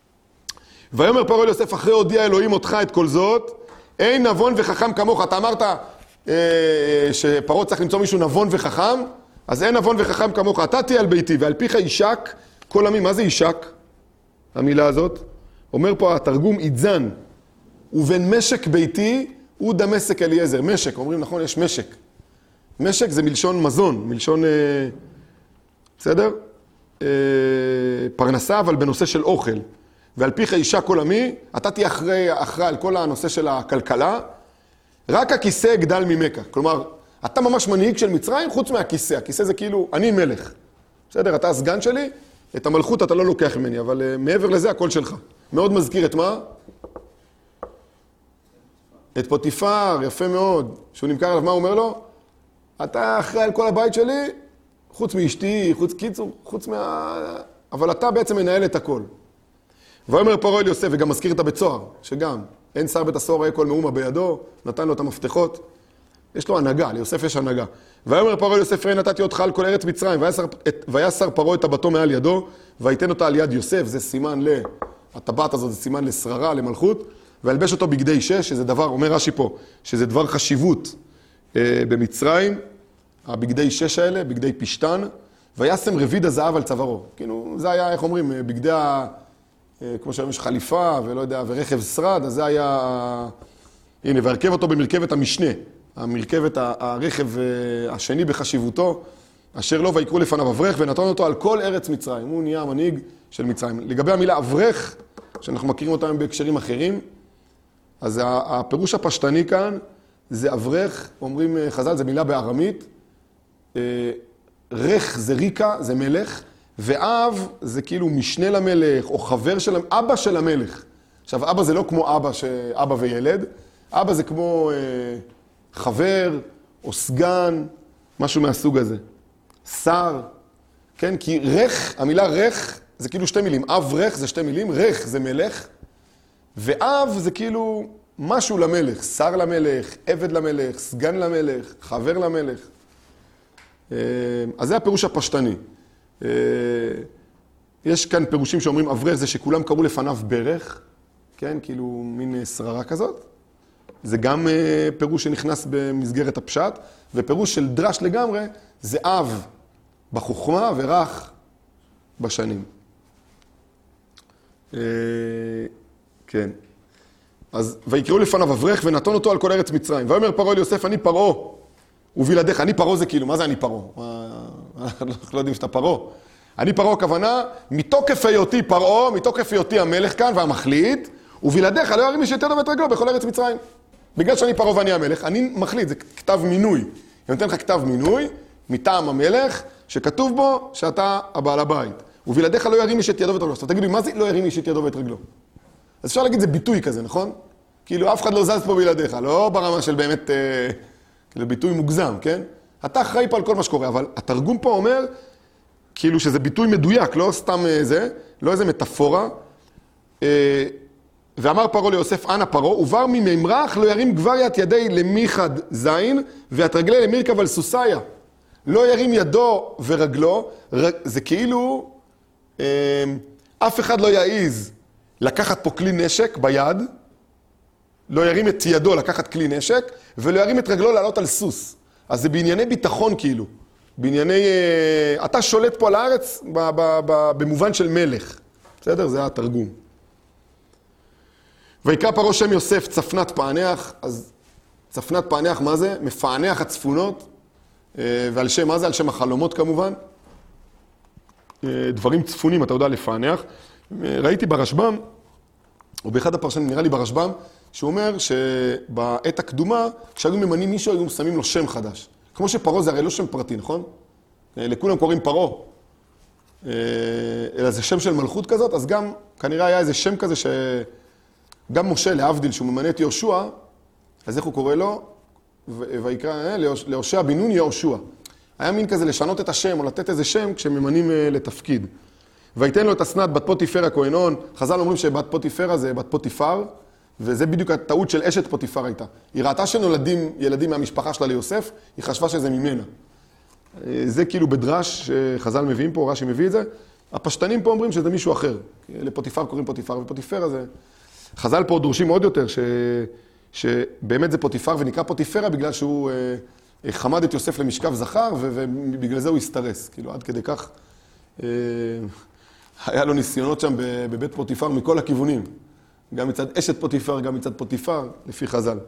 ויאמר פרעה אל יוסף, אחרי הודיע אלוהים אותך את כל זאת, אין נבון וחכם כמוך. אתה אמרת אה, שפרעה צריך למצוא מישהו נבון וחכם, אז אין נבון וחכם כמוך. אתה תהיה על ביתי, ועל פיך יישק כל עמי. מה זה יישק? המילה הזאת. אומר פה התרגום אידזן. ובין משק ביתי הוא דמשק אליעזר. משק, אומרים נכון, יש משק. משק זה מלשון מזון, מלשון, אה, בסדר? אה, פרנסה, אבל בנושא של אוכל. ועל פיך אישה כל עמי, אתה תהיה אחראי, אחראי על כל הנושא של הכלכלה, רק הכיסא גדל ממך. כלומר, אתה ממש מנהיג של מצרים חוץ מהכיסא. הכיסא זה כאילו, אני מלך. בסדר, אתה הסגן שלי, את המלכות אתה לא לוקח ממני, אבל uh, מעבר לזה הכל שלך. מאוד מזכיר את מה? את פוטיפר, יפה מאוד. שהוא נמכר עליו, מה הוא אומר לו? אתה אחראי על כל הבית שלי, חוץ מאשתי, חוץ קיצור, חוץ מה... אבל אתה בעצם מנהל את הכל. ואומר פרעה אל יוסף, וגם מזכיר את הבית סוהר, שגם אין שר בית הסוהר, היה כל מאומה בידו, נתן לו את המפתחות. יש לו הנהגה, ליוסף יש הנהגה. ואומר פרעה אל יוסף, ראי נתתי אותך על כל ארץ מצרים, ויסר פרעה את הבתו מעל ידו, ויתן אותה על יד יוסף, זה סימן ל... הטבעת הזאת זה סימן לשררה, למלכות, וילבש אותו בגדי שש, שזה דבר, אומר רש"י פה, שזה דבר חשיבות אה, במצרים, הבגדי שש האלה, בגדי פשטן, וישם רביד הזהב על צווארו. כאילו, זה היה, איך אומרים, בגדי ה... כמו שהיום יש חליפה, ולא יודע, ורכב שרד, אז זה היה... הנה, והרכב אותו במרכבת המשנה. המרכבת, הרכב השני בחשיבותו, אשר לו ויקראו לפניו אברך, ונתן אותו על כל ארץ מצרים. הוא נהיה המנהיג של מצרים. לגבי המילה אברך, שאנחנו מכירים אותם בהקשרים אחרים, אז הפירוש הפשטני כאן, זה אברך, אומרים חז"ל, זה מילה בארמית, רך זה ריקה, זה מלך, ואב זה כאילו משנה למלך, או חבר של, אבא של המלך. עכשיו, אבא זה לא כמו אבא, אבא וילד, אבא זה כמו אה, חבר או סגן, משהו מהסוג הזה. שר, כן? כי רך, המילה רך זה כאילו שתי מילים. אב רך זה שתי מילים, רך זה מלך, ואב זה כאילו משהו למלך, שר למלך, עבד למלך, סגן למלך, חבר למלך. אה, אז זה הפירוש הפשטני. אה, יש כאן פירושים שאומרים אברך זה שכולם קראו לפניו ברך, כן? כאילו מין שררה כזאת. זה גם פירוש שנכנס במסגרת הפשט, ופירוש של דרש לגמרי, זה אב בחוכמה ורך בשנים. כן. אז ויקראו לפניו אברך ונתן אותו על כל ארץ מצרים. ואומר פרעה אל יוסף, אני פרעה, ובלעדיך. אני פרעה זה כאילו, מה זה אני פרעה? אנחנו לא יודעים שאתה פרעה. אני פרעה הכוונה, מתוקף היותי פרעה, מתוקף היותי המלך כאן והמחליט, ובלעדיך לא ירים איש את ידו ואת רגלו בכל ארץ מצרים. בגלל שאני פרעה ואני המלך, אני מחליט, זה כתב מינוי. אני נותן לך כתב מינוי מטעם המלך, שכתוב בו שאתה הבעל הבית. ובלעדיך לא ירים איש את ידו ואת רגלו. עכשיו תגידו לי, מה זה לא ירים איש את ידו ואת רגלו? אז אפשר להגיד, זה ביטוי כזה, נכון? כאילו אף אחד לא זז פה בלעדיך, לא ברמה של באמת, אה, כאילו ביטוי מוגזם, כן? אתה אחראי פה על כל מה שקורה, אבל התרגום פה אומר, כאילו שזה ביטוי מדויק, לא סתם זה, לא איזה מטאפורה. אה, ואמר פרעה ליוסף, אנא פרעה, ובר מממרח לא ירים כבר יד ידי למיחד זין, ואת רגלי למירכב על סוסיה. לא ירים ידו ורגלו, זה כאילו, אף אחד לא יעיז לקחת פה כלי נשק ביד, לא ירים את ידו לקחת כלי נשק, ולא ירים את רגלו לעלות על סוס. אז זה בענייני ביטחון כאילו, בענייני, אתה שולט פה על הארץ במובן של מלך. בסדר? זה התרגום. ויקרא פרעה שם יוסף צפנת פענח, אז צפנת פענח מה זה? מפענח הצפונות, ועל שם מה זה? על שם החלומות כמובן. דברים צפונים, אתה יודע לפענח. ראיתי ברשב"ם, או באחד הפרשנים, נראה לי ברשב"ם, שהוא אומר שבעת הקדומה, כשהיו ממנים מישהו, היו שמים לו שם חדש. כמו שפרעה זה הרי לא שם פרטי, נכון? לכולם קוראים פרעה. אלא זה שם של מלכות כזאת, אז גם כנראה היה איזה שם כזה ש... גם משה, להבדיל, שהוא ממנה את יהושע, אז איך הוא קורא לו? ויקרא, להושע בן נון יהושע. היה מין כזה לשנות את השם, או לתת איזה שם, כשממנים לתפקיד. ויתן לו את אסנת בת פוטיפרה כהנון. חז"ל אומרים שבת פוטיפרה זה בת פוטיפר, וזה בדיוק הטעות של אשת פוטיפר הייתה. היא ראתה שנולדים ילדים מהמשפחה שלה ליוסף, היא חשבה שזה ממנה. זה כאילו בדרש שחז"ל מביאים פה, רש"י מביא את זה. הפשטנים פה אומרים שזה מישהו אחר. לפוטיפר קוראים פוטיפר, ופוטיפרה זה... חז"ל פה דורשים עוד יותר, ש... שבאמת זה פוטיפר, ונקרא פוטיפרה בגלל שהוא אה, חמד את יוסף למשכב זכר, ו... ובגלל זה הוא הסתרס. כאילו, עד כדי כך אה, היה לו ניסיונות שם בבית פוטיפר מכל הכיוונים. גם מצד אשת פוטיפר, גם מצד פוטיפר, לפי חז"ל.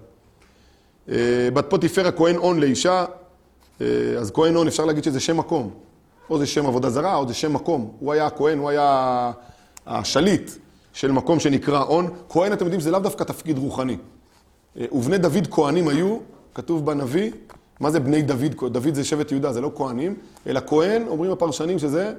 אה, בת פוטיפרה כהן און לאישה, אה, אז כהן און אפשר להגיד שזה שם מקום. או זה שם עבודה זרה, או זה שם מקום. הוא היה הכהן, הוא היה השליט. של מקום שנקרא און. כהן, אתם יודעים, זה לאו דווקא תפקיד רוחני. ובני דוד כהנים היו, כתוב בנביא, מה זה בני דוד? דוד זה שבט יהודה, זה לא כהנים, אלא כהן, אומרים הפרשנים שזה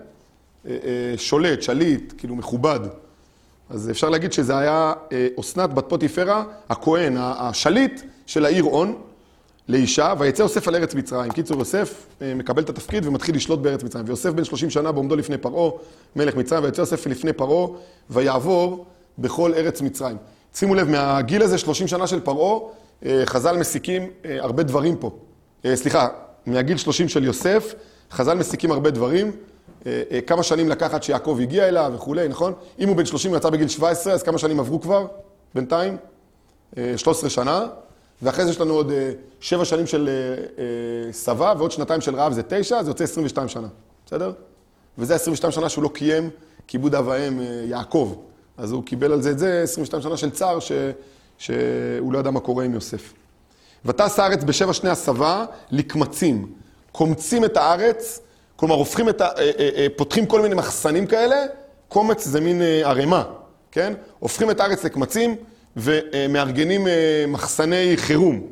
שולט, שליט, כאילו מכובד. אז אפשר להגיד שזה היה אסנת בת פוטיפרה, הכהן, השליט של העיר און, לאישה, ויצא יוסף על ארץ מצרים. קיצור, יוסף מקבל את התפקיד ומתחיל לשלוט בארץ מצרים. ויוסף בן שלושים שנה בעומדו לפני פרעה, מלך מצרים, ויצא יוסף לפני פרעה, ויעבור בכל ארץ מצרים. שימו לב, מהגיל הזה, שלושים שנה של פרעה, חז"ל מסיקים הרבה דברים פה. סליחה, מהגיל שלושים של יוסף, חז"ל מסיקים הרבה דברים. כמה שנים לקחת שיעקב הגיע אליו וכולי, נכון? אם הוא בן שלושים יצא בגיל שבע עשרה, אז כמה שנים עברו כבר? בינתיים? שלוש עשרה שנה. ואחרי זה יש לנו עוד שבע שנים של סבא, ועוד שנתיים של רעב זה תשע, זה יוצא עשרים ושתיים שנה. בסדר? וזה עשרים ושתיים שנה שהוא לא קיים כיבוד אב ואם יעקב. אז הוא קיבל על זה את זה עשרים ושתיים שנה של צער, ש... שהוא לא ידע מה קורה עם יוסף. ותעש הארץ בשבע שני הסבא לקמצים. קומצים את הארץ כלומר, הופכים את ה... פותחים כל מיני מחסנים כאלה, קומץ זה מין ערימה, כן? הופכים את הארץ לקמצים ומארגנים מחסני חירום.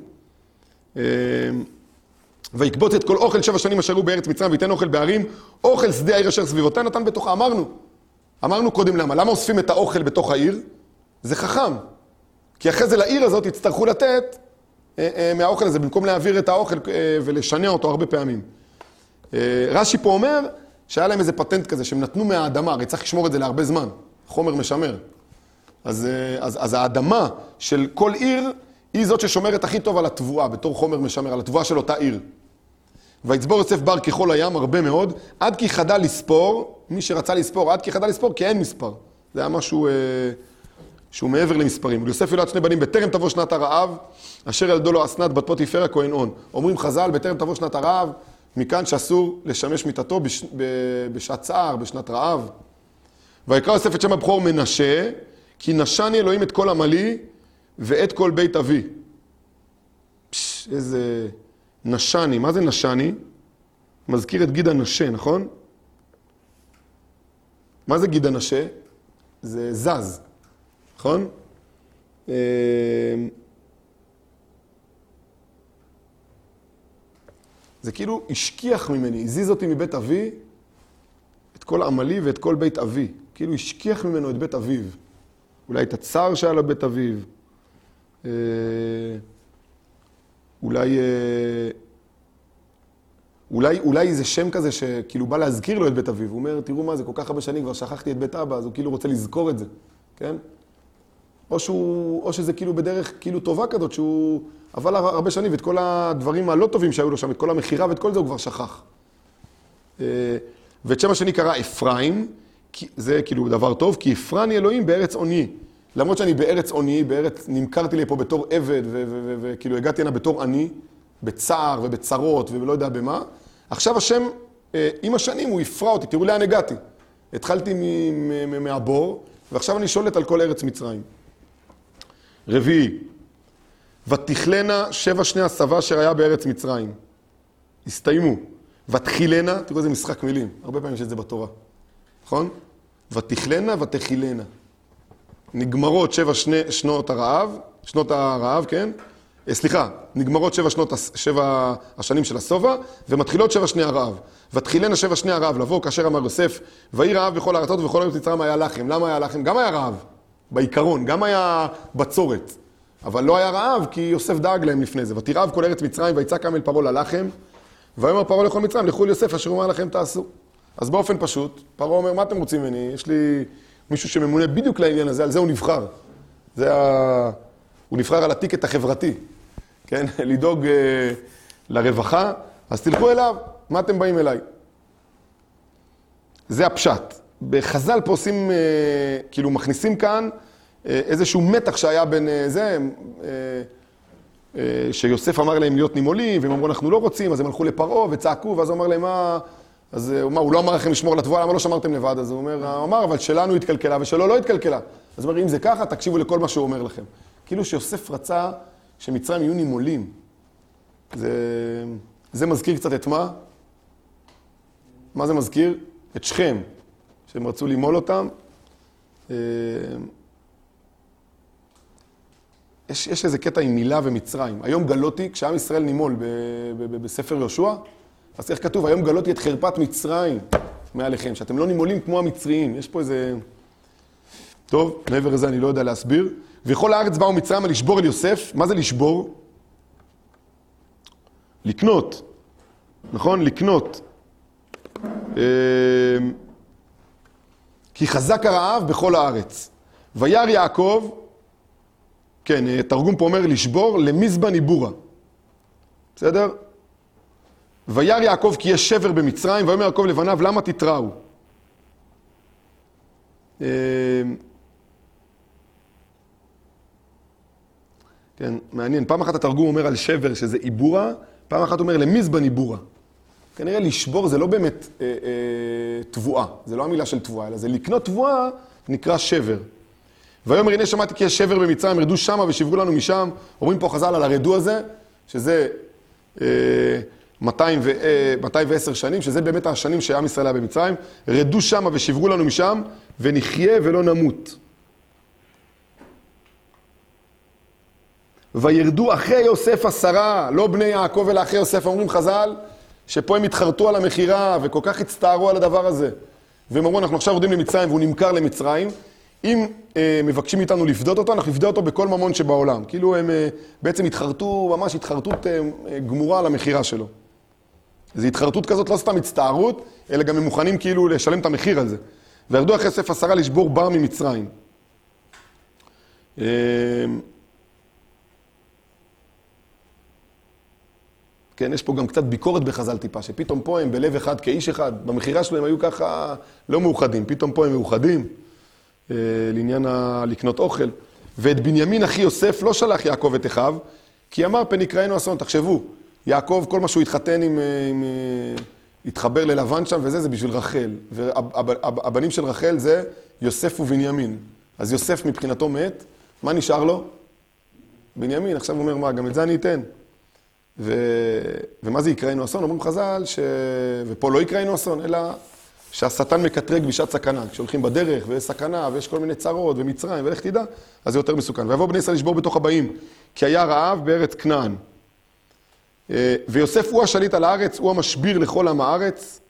ויקבוץ את כל אוכל שבע שנים אשר הוא בארץ מצרים ויתן אוכל בערים, אוכל שדה העיר אשר סביבותיה נתן בתוכה. אמרנו, אמרנו קודם למה, למה אוספים את האוכל בתוך העיר? זה חכם, כי אחרי זה לעיר הזאת יצטרכו לתת מהאוכל הזה, במקום להעביר את האוכל ולשנע אותו הרבה פעמים. רש"י פה אומר שהיה להם איזה פטנט כזה, שהם נתנו מהאדמה, הרי צריך לשמור את זה להרבה זמן, חומר משמר. אז, אז, אז האדמה של כל עיר היא זאת ששומרת הכי טוב על התבואה, בתור חומר משמר, על התבואה של אותה עיר. ויצבור יוסף בר ככל הים, הרבה מאוד, עד כי חדל לספור, מי שרצה לספור, עד כי חדל לספור, כי אין מספר. זה היה משהו אה, שהוא מעבר למספרים. ויוסף ילד שני בנים, בטרם תבוא שנת הרעב, אשר ילדו לו אסנת בת פוטיפרה כהן און. אומרים חז"ל, בטרם תבוא שנת הרעב, מכאן שאסור לשמש מיתתו בש, ב, בשעת צער, בשנת רעב. ויקרא יוסף את שם הבכור מנשה, כי נשני אלוהים את כל עמלי ואת כל בית אבי. פש, איזה נשני, מה זה נשני? מזכיר את גיד הנשה, נכון? מה זה גיד הנשה? זה זז, נכון? זה כאילו השכיח ממני, הזיז אותי מבית אבי, את כל עמלי ואת כל בית אבי. כאילו השכיח ממנו את בית אביו. אולי את הצער שהיה לו בית אביו. אולי, אולי, אולי זה שם כזה שכאילו בא להזכיר לו את בית אביו. הוא אומר, תראו מה זה, כל כך הרבה שנים כבר שכחתי את בית אבא, אז הוא כאילו רוצה לזכור את זה, כן? או, שהוא, או שזה כאילו בדרך כאילו טובה כזאת, שהוא עבר הרבה שנים, ואת כל הדברים הלא טובים שהיו לו שם, את כל המחירה ואת כל זה הוא כבר שכח. ואת שם השני קרא אפרים, זה כאילו דבר טוב, כי אפרני אלוהים בארץ עוני. למרות שאני בארץ עוני, בארץ, נמכרתי לי פה בתור עבד, וכאילו הגעתי הנה בתור עני, בצער ובצרות ולא יודע במה. עכשיו השם, עם השנים הוא יפרע אותי, תראו לאן הגעתי. התחלתי מהבור, ועכשיו אני שולט על כל ארץ מצרים. רביעי, ותכלנה שבע שני הסבה אשר היה בארץ מצרים. הסתיימו. ותחילנה, תראו איזה משחק מילים, הרבה פעמים יש את זה בתורה. נכון? ותכלנה ותחילנה. נגמרות שבע שני, שנות הרעב, שנות הרעב, כן? סליחה, נגמרות שבע שנות, שבע השנים של הסובה, ומתחילות שבע שני הרעב. ותחילנה שבע שני הרעב, לבוא כאשר אמר יוסף, ויהי רעב בכל הארצות ובכל ארץ מצרים היה לחם. למה היה לחם? גם היה רעב, בעיקרון, גם היה בצורת. אבל לא היה רעב, כי יוסף דאג להם לפני זה. ותרעב כל ארץ מצרים, ויצעק עם אל פרעה ללחם, ויאמר פרעה לכל מצרים, לכו אל יוסף, אשר אומר לכם תעשו. אז באופן פשוט, פרעה אומר, מה אתם רוצים ממני? יש לי מישהו שממונה בדיוק לעניין הזה, על זה הוא נבחר. זה ה... הוא נבחר על הטיקט החברתי, כן? לדאוג uh, לרווחה, אז תלכו אליו, מה אתם באים אליי? זה הפשט. בחז"ל פה עושים, uh, כאילו מכניסים כאן uh, איזשהו מתח שהיה בין uh, זה, uh, uh, שיוסף אמר להם להיות נימולים, והם אמרו אנחנו לא רוצים, אז הם הלכו לפרעה וצעקו, ואז הוא אמר להם מה... אז הוא אומר, הוא לא אמר לכם לשמור על התבואה, למה לא שמרתם לבד? אז הוא אומר, הוא אמר, אבל שלנו התקלקלה ושלו לא התקלקלה. אז הוא אומר, אם זה ככה, תקשיבו לכל מה שהוא אומר לכם. כאילו שיוסף רצה שמצרים יהיו נימולים. זה, זה מזכיר קצת את מה? מה זה מזכיר? את שכם, שהם רצו לימול אותם. יש, יש איזה קטע עם מילה ומצרים. היום גלותי, כשעם ישראל נימול ב, ב, ב, בספר יהושע, אז איך כתוב, היום גלותי את חרפת מצרים מעליכם, שאתם לא נימולים כמו המצריים. יש פה איזה... טוב, מעבר לזה אני לא יודע להסביר. וכל הארץ באו מצרים על לשבור אל יוסף. מה זה לשבור? לקנות. נכון? לקנות. כי חזק הרעב בכל הארץ. וירא יעקב, כן, תרגום פה אומר לשבור, למזבן עיבורה. בסדר? וירא יעקב כי יש שבר במצרים, ויאמר יעקב לבניו, למה תתראו? כן, מעניין. פעם אחת התרגום אומר על שבר שזה עיבורה, פעם אחת אומר למזבן עיבורה. כנראה לשבור זה לא באמת אה, אה, תבואה, זה לא המילה של תבואה, אלא זה לקנות תבואה נקרא שבר. ויאמר הנה שמעתי כי יש שבר במצרים, רדו שמה ושברו לנו משם. אומרים פה חז"ל על הרדו הזה, שזה... אה, מאתיים ועשר שנים, שזה באמת השנים שעם ישראל היה במצרים, רדו שם ושברו לנו משם, ונחיה ולא נמות. וירדו אחרי יוסף עשרה, לא בני יעקב אלא אחרי יוסף, אומרים חז"ל, שפה הם התחרטו על המחירה, וכל כך הצטערו על הדבר הזה. והם אמרו, אנחנו עכשיו יורדים למצרים, והוא נמכר למצרים. אם אה, מבקשים איתנו לפדות אותו, אנחנו נפדה אותו בכל ממון שבעולם. כאילו הם אה, בעצם התחרטו, ממש התחרטות אה, גמורה על המחירה שלו. זו התחרטות כזאת, לא סתם הצטערות, אלא גם הם מוכנים כאילו לשלם את המחיר על זה. וירדו אחרי יוסף עשרה לשבור בר ממצרים. אה, כן, יש פה גם קצת ביקורת בחז"ל טיפה, שפתאום פה הם בלב אחד כאיש אחד, במחירה שלהם היו ככה לא מאוחדים, פתאום פה הם מאוחדים, אה, לעניין ה... לקנות אוכל. ואת בנימין אחי יוסף לא שלח יעקב את אחיו, כי אמר פן יקראנו אסון. תחשבו, יעקב כל מה שהוא התחתן עם, עם התחבר ללבן שם וזה, זה בשביל רחל. והבנים של רחל זה יוסף ובנימין. אז יוסף מבחינתו מת, מה נשאר לו? בנימין. עכשיו הוא אומר, מה, גם את זה אני אתן. ו... ומה זה יקראנו אסון? אומרים חז"ל, ש... ופה לא יקראנו אסון, אלא שהשטן מקטרג בשעת סכנה. כשהולכים בדרך ויש סכנה ויש כל מיני צרות ומצרים ולך תדע, אז זה יותר מסוכן. ויבוא בני ישראל לשבור בתוך הבאים, כי היה רעב בארץ כנען. ויוסף הוא השליט על הארץ, הוא המשביר לכל עם הארץ.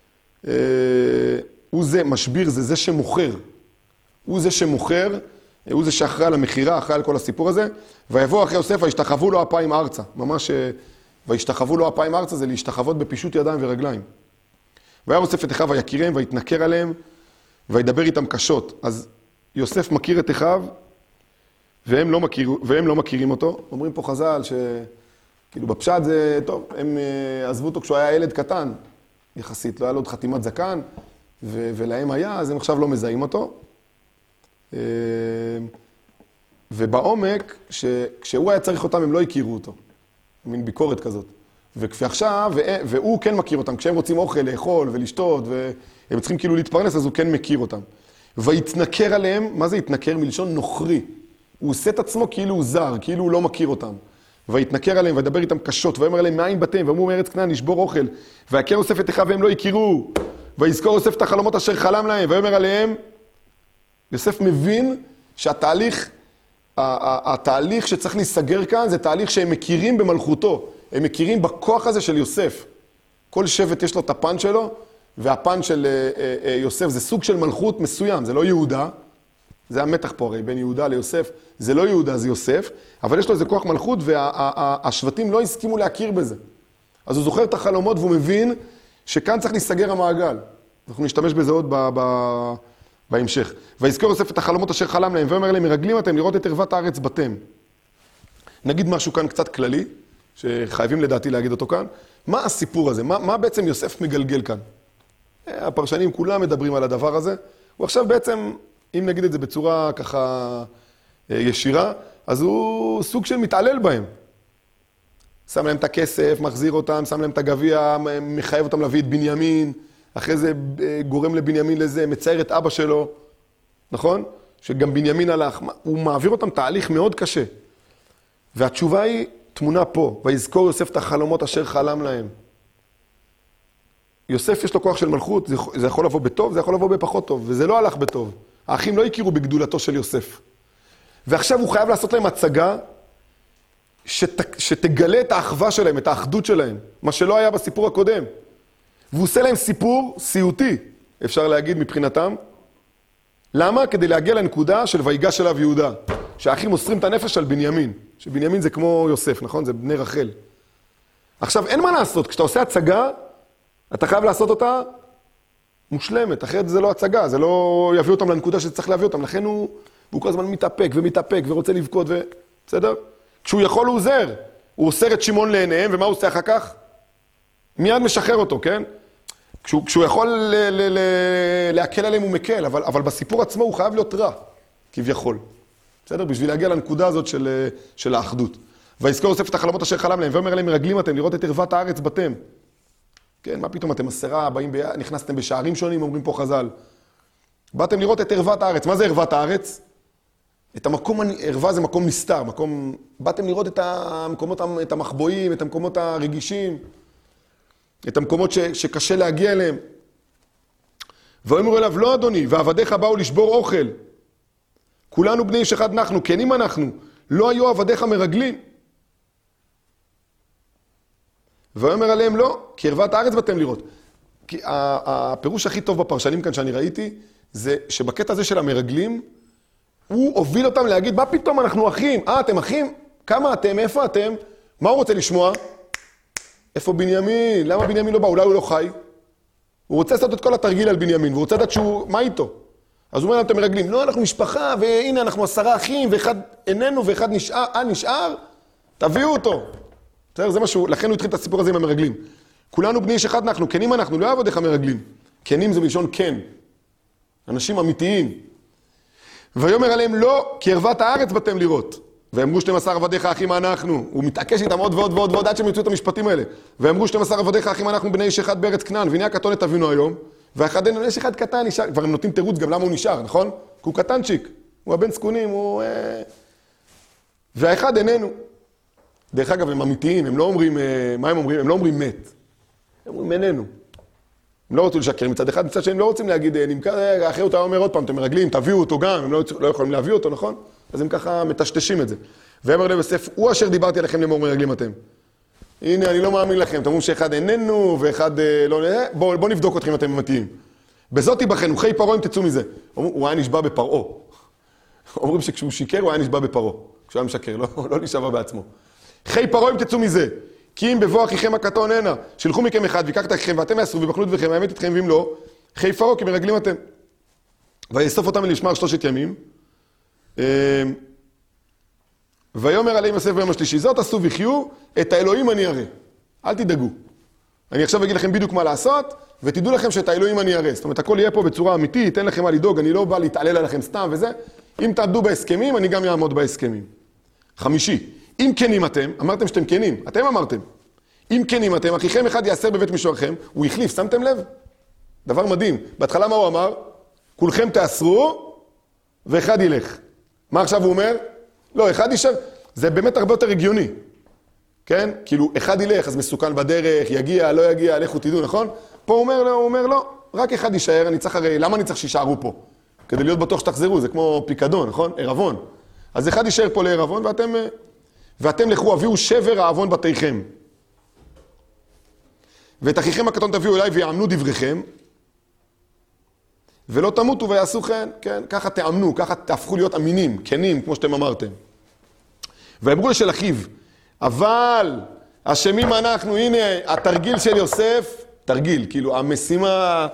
הוא זה, משביר זה זה שמוכר. הוא זה שמוכר, הוא זה שאחראי על המחירה, אחראי על כל הסיפור הזה. ויבוא אחרי יוסף, וישתחוו לו אפיים ארצה. ממש, וישתחוו לו אפיים ארצה זה להשתחוות בפישוט ידיים ורגליים. והיה יוסף את אחיו ויקירם, ויתנכר עליהם, וידבר איתם קשות. אז יוסף מכיר את אחיו, והם לא, מכיר, והם לא מכירים אותו. אומרים פה חז"ל שכאילו בפשט זה, טוב, הם עזבו אותו כשהוא היה ילד קטן, יחסית, לא היה לו עוד חתימת זקן, ו- ולהם היה, אז הם עכשיו לא מזהים אותו. ובעומק, כשהוא היה צריך אותם, הם לא הכירו אותו. מין ביקורת כזאת. וכפי עכשיו, והוא כן מכיר אותם. כשהם רוצים אוכל, לאכול ולשתות, והם צריכים כאילו להתפרנס, אז הוא כן מכיר אותם. ויתנכר עליהם, מה זה יתנכר? מלשון נוכרי. הוא עושה את עצמו כאילו הוא זר, כאילו הוא לא מכיר אותם. ויתנכר עליהם, וידבר איתם קשות, ויאמר עליהם מאין בתיהם, ואמרו מארץ כנען נשבור אוכל. ויכר יוסף את אחיו והם לא הכירו. ויזכור יוסף את החלומות אשר חלם להם, ויאמר עליהם, יוסף מבין שהתהליך, התהליך שצריך להיסגר כאן, זה תהליך שהם מכירים במלכותו. הם מכירים בכוח הזה של יוסף. כל שבט יש לו את הפן שלו, והפן של יוסף זה סוג של מלכות מסוים, זה לא יהודה. זה המתח פה הרי, בין יהודה ליוסף. זה לא יהודה, זה יוסף, אבל יש לו איזה כוח מלכות, והשבטים לא הסכימו להכיר בזה. אז הוא זוכר את החלומות והוא מבין שכאן צריך להיסגר המעגל. אנחנו נשתמש בזה עוד ב... ב... בהמשך. ויזכור יוסף את החלומות אשר חלם להם, ואומר להם, מרגלים אתם לראות את ערוות הארץ בתם. נגיד משהו כאן קצת כללי, שחייבים לדעתי להגיד אותו כאן. מה הסיפור הזה? מה, מה בעצם יוסף מגלגל כאן? הפרשנים כולם מדברים על הדבר הזה. הוא עכשיו בעצם, אם נגיד את זה בצורה ככה ישירה, אז הוא סוג של מתעלל בהם. שם להם את הכסף, מחזיר אותם, שם להם את הגביע, מחייב אותם להביא את בנימין, אחרי זה גורם לבנימין לזה, מצייר את אבא שלו, נכון? שגם בנימין הלך, הוא מעביר אותם תהליך מאוד קשה. והתשובה היא תמונה פה, ויזכור יוסף את החלומות אשר חלם להם. יוסף יש לו כוח של מלכות, זה יכול לבוא בטוב, זה יכול לבוא בפחות טוב, וזה לא הלך בטוב. האחים לא הכירו בגדולתו של יוסף. ועכשיו הוא חייב לעשות להם הצגה, שת, שתגלה את האחווה שלהם, את האחדות שלהם, מה שלא היה בסיפור הקודם. והוא עושה להם סיפור סיוטי, אפשר להגיד מבחינתם. למה? כדי להגיע לנקודה של ויגש אליו יהודה. שהאחים מוסרים את הנפש על בנימין. שבנימין זה כמו יוסף, נכון? זה בני רחל. עכשיו, אין מה לעשות. כשאתה עושה הצגה, אתה חייב לעשות אותה מושלמת. אחרת זה לא הצגה, זה לא יביא אותם לנקודה שצריך להביא אותם. לכן הוא, הוא כל הזמן מתאפק ומתאפק ורוצה לבכות ו... בסדר? כשהוא יכול הוא עוזר. הוא אוסר את שמעון לעיניהם, ומה הוא עושה אחר כך? מיד משחרר אותו, כן? כשהוא, כשהוא יכול ל, ל, ל, להקל עליהם הוא מקל, אבל, אבל בסיפור עצמו הוא חייב להיות רע, כביכול. בסדר? בשביל להגיע לנקודה הזאת של, של האחדות. ויזכור יוסף את החלומות אשר חלם להם, ואומר להם, מרגלים אתם לראות את ערוות הארץ בתם. כן, מה פתאום אתם עשרה, באים ב... נכנסתם בשערים שונים, אומרים פה חז"ל. באתם לראות את ערוות הארץ. מה זה ערוות הארץ? את המקום, ערווה זה מקום נסתר, מקום... באתם לראות את המקומות, את המחבואים, את המקומות הרגישים. את המקומות ש, שקשה להגיע אליהם. ואומרו אליו, לא אדוני, ועבדיך באו לשבור אוכל. כולנו בני איש אחד אנחנו, כנים אנחנו, לא היו עבדיך מרגלים. ואומר עליהם לא, כי ערוות הארץ באתם לראות. כי הפירוש הכי טוב בפרשנים כאן שאני ראיתי, זה שבקטע הזה של המרגלים, הוא הוביל אותם להגיד, מה פתאום אנחנו אחים? אה, אתם אחים? כמה אתם? איפה אתם? מה הוא רוצה לשמוע? איפה בנימין? למה בנימין לא בא? אולי הוא לא חי? הוא רוצה לעשות את כל התרגיל על בנימין, והוא רוצה לדעת שהוא, מה איתו? אז הוא אומר להם, אתם מרגלים, לא, אנחנו משפחה, והנה אנחנו עשרה אחים, ואחד איננו, ואחד נשאר, אה, נשאר? תביאו אותו. זה משהו, לכן הוא התחיל את הסיפור הזה עם המרגלים. כולנו בני איש אחד אנחנו, כנים אנחנו, לא עבדיך מרגלים. כנים זה מלשון כן. אנשים אמיתיים. ויאמר עליהם לא, כי ערוות הארץ באתם לראות. ואמרו שנים עשר עבדיך אחים אנחנו. הוא מתעקש איתם עוד ועוד ועוד ועוד עד שהם יוצאו את המשפטים האלה. ואמרו שנים עשר עבדיך אחים אנחנו בני איש אחד בארץ כנען. והנה הקטון את אבינו היום. ואחדנו, יש אחד קטן נשאר. כבר הם נותנים תירוץ גם למה הוא נשאר, נכון? כי הוא קטנצ'יק. הוא הבן זקונים, הוא... והאחד איננו. דרך אגב, הם אמיתיים, הם לא אומרים, מה הם אומרים? הם לא אומרים מת. הם אומרים איננו. הם לא רוצים לשקר מצד אחד, מצד שהם לא רוצים להגיד, נמכר, אחרי אותה אומר עוד פעם, אתם מרגלים, תביאו אותו גם, הם לא, לא יכולים להביא אותו, נכון? אז הם ככה מטשטשים את זה. ואמר להם יוסף, הוא אשר דיברתי עליכם לאמור מרגלים אתם. הנה, אני לא מאמין לכם, אתם אומרים שאחד איננו, ואחד לא... בואו בוא נבדוק אתכם אם אתם אמיתיים. בזאת תיבחנו, חי פרעה אם תצאו מזה. הוא היה נשבע בפרעה. אומרים שכשהוא שיקר, הוא היה נשבע בפרעה. כשהוא היה משקר, לא, לא נשבע בעצמו. חי פרעה אם תצאו מזה. כי אם בבוא אחיכם הקטון הנה, שלחו מכם אחד ויקח את אחיכם ואתם יעשו ובחנו דבריכם, האמת אתכם ואם לא, חי פרעה כי מרגלים אתם. ויאסוף אותם למשמר שלושת ימים. ויאמר עליהם יוסף ביום השלישי, זאת עשו וחיו, את האלוהים אני אראה. אל תדאגו. אני עכשיו אגיד לכם בדיוק מה לעשות, ותדעו לכם שאת האלוהים אני אראה. זאת אומרת, הכל יהיה פה בצורה אמיתית, אין לכם מה לדאוג, אני לא בא להתעלל עליכם סתם וזה. אם תעמדו בהסכמים, אני גם יעמוד בהסכמים. חמישי, אם כנים אתם, אמרתם שאתם כנים, אתם אמרתם. אם כנים אתם, אחיכם אחד יאסר בבית משוערכם, הוא החליף, שמתם לב? דבר מדהים. בהתחלה מה הוא אמר? כולכם תאסרו, ואחד ילך. מה עכשיו הוא אומר? לא, אחד יישאר. זה באמת הרבה יותר הגיוני. כן? כאילו, אחד ילך, אז מסוכן בדרך, יגיע, לא יגיע, לכו תדעו, נכון? פה הוא אומר, הוא אומר, לא, רק אחד יישאר, אני צריך הרי, למה אני צריך שישארו פה? כדי להיות בטוח שתחזרו, זה כמו פיקדון, נכון? ערבון. אז אחד יישאר פה לערבון, ואתם, ואתם לכו, אביאו שבר העוון בתיכם. ואת אחיכם הקטון תביאו אליי ויאמנו דבריכם, ולא תמותו ויעשו כן, כן? ככה תאמנו, ככה תהפכו להיות אמינים, כנים, כמו שאתם אמרתם. ואמרו לשל אחיו, אבל אשמים אנחנו, הנה, התרגיל של יוסף, תרגיל, כאילו, המשימה,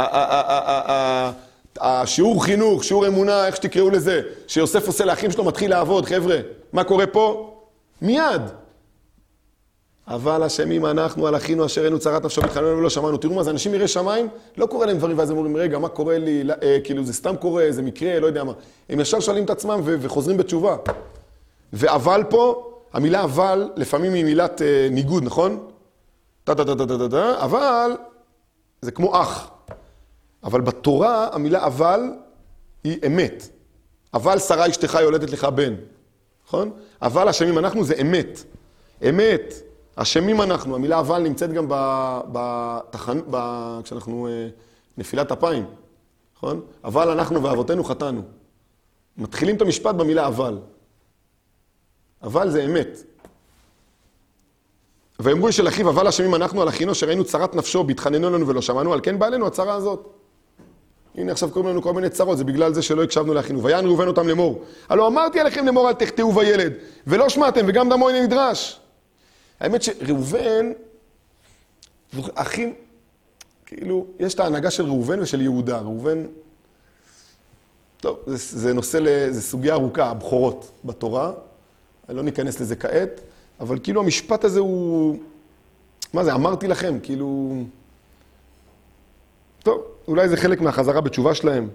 השיעור חינוך, שיעור אמונה, איך שתקראו לזה, שיוסף עושה לאחים שלו, מתחיל לעבוד, חבר'ה, מה קורה פה? מיד. אבל אשמים אנחנו, על אחינו אשר היינו צרת נפשו, והתחננו ולא שמענו. תראו מה, זה אנשים יראי שמיים, לא קורה להם דברים, ואז הם אומרים, רגע, מה קורה לי? לא, אה, כאילו, זה סתם קורה, זה מקרה, לא יודע מה. הם ישר שואלים את עצמם ו- וחוזרים בתשובה. ואבל פה, המילה אבל, לפעמים היא מילת אה, ניגוד, נכון? דה-דה-דה-דה-דה-דה, אבל זה כמו אח. אבל בתורה, המילה אבל היא אמת. אבל שרה אשתך יולדת לך בן. נכון? אבל אשמים אנחנו זה אמת. אמת. אשמים אנחנו, המילה אבל נמצאת גם בתחנ... ב... כשאנחנו נפילת אפיים, נכון? אבל אנחנו ואבותינו חטאנו. מתחילים את המשפט במילה אבל. אבל זה אמת. ואמרו של אחיו, אבל אשמים אנחנו על אחינו שראינו צרת נפשו, בהתחננו לנו ולא שמענו, על כן בא אלינו הצרה הזאת. הנה עכשיו קוראים לנו כל מיני צרות, זה בגלל זה שלא הקשבנו לאחינו. ויען ראובן אותם לאמור. הלא אמרתי עליכם לאמור אל תחטאו בילד, ולא שמעתם וגם דמו אינו נדרש. האמת שראובן, אחים, כאילו, יש את ההנהגה של ראובן ושל יהודה. ראובן, טוב, זה, זה נושא, זה סוגיה ארוכה, הבכורות בתורה. אני לא ניכנס לזה כעת, אבל כאילו המשפט הזה הוא, מה זה, אמרתי לכם, כאילו, טוב, אולי זה חלק מהחזרה בתשובה שלהם.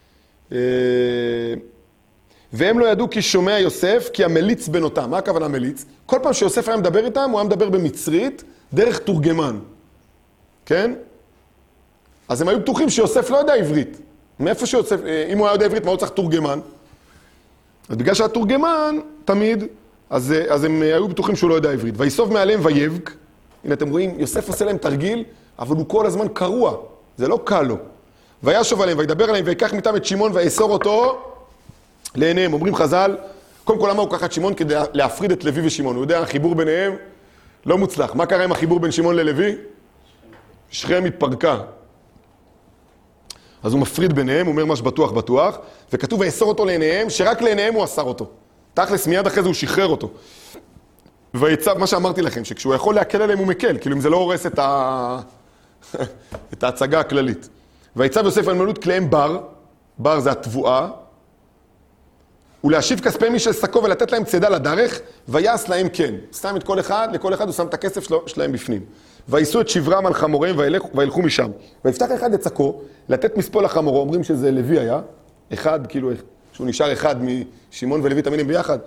והם לא ידעו כי שומע יוסף, כי המליץ בנותם. מה הכוונה מליץ? כל פעם שיוסף היה מדבר איתם, הוא היה מדבר במצרית, דרך תורגמן. כן? אז הם היו בטוחים שיוסף לא יודע עברית. מאיפה שיוסף, אם הוא היה יודע עברית, מה הוא צריך תורגמן? אז בגלל שהתורגמן, תמיד, אז, אז הם היו בטוחים שהוא לא יודע עברית. ויסוב מעליהם ויבק, הנה אתם רואים, יוסף עושה להם תרגיל, אבל הוא כל הזמן קרוע, זה לא קל לו. וישוב עליהם, וידבר עליהם, ויקח מתם את שמעון, ויאסור אותו לעיניהם. אומרים חז"ל, קודם כל למה הוא קח את שמעון? כדי להפריד את לוי ושמעון. הוא יודע, החיבור ביניהם לא מוצלח. מה קרה עם החיבור בין שמעון ללוי? שכם התפרקה. אז הוא מפריד ביניהם, הוא אומר מה שבטוח בטוח, וכתוב ויאסור אותו לעיניהם, שרק לעיניהם הוא אסר אותו. תכלס מיד אחרי זה הוא שחרר אותו. ויצב, מה שאמרתי לכם, שכשהוא יכול להקל עליהם הוא מקל, כאילו אם זה לא הורס את, ה... את ההצגה הכללית. ויצב יוסף על מלאות כליהם בר, בר זה התבואה, ולהשיב כספי מי שסקו ולתת להם צידה לדרך, ויעש להם כן. שם את כל אחד, לכל אחד הוא שם את הכסף שלו, שלהם בפנים. וייסו את שברם על חמוריהם וילכו, וילכו משם. ויפתח אחד את סקו, לתת מספול לחמורו, אומרים שזה לוי היה, אחד, כאילו, שהוא נשאר אחד משמעון ולוי תמיד הם ביחד.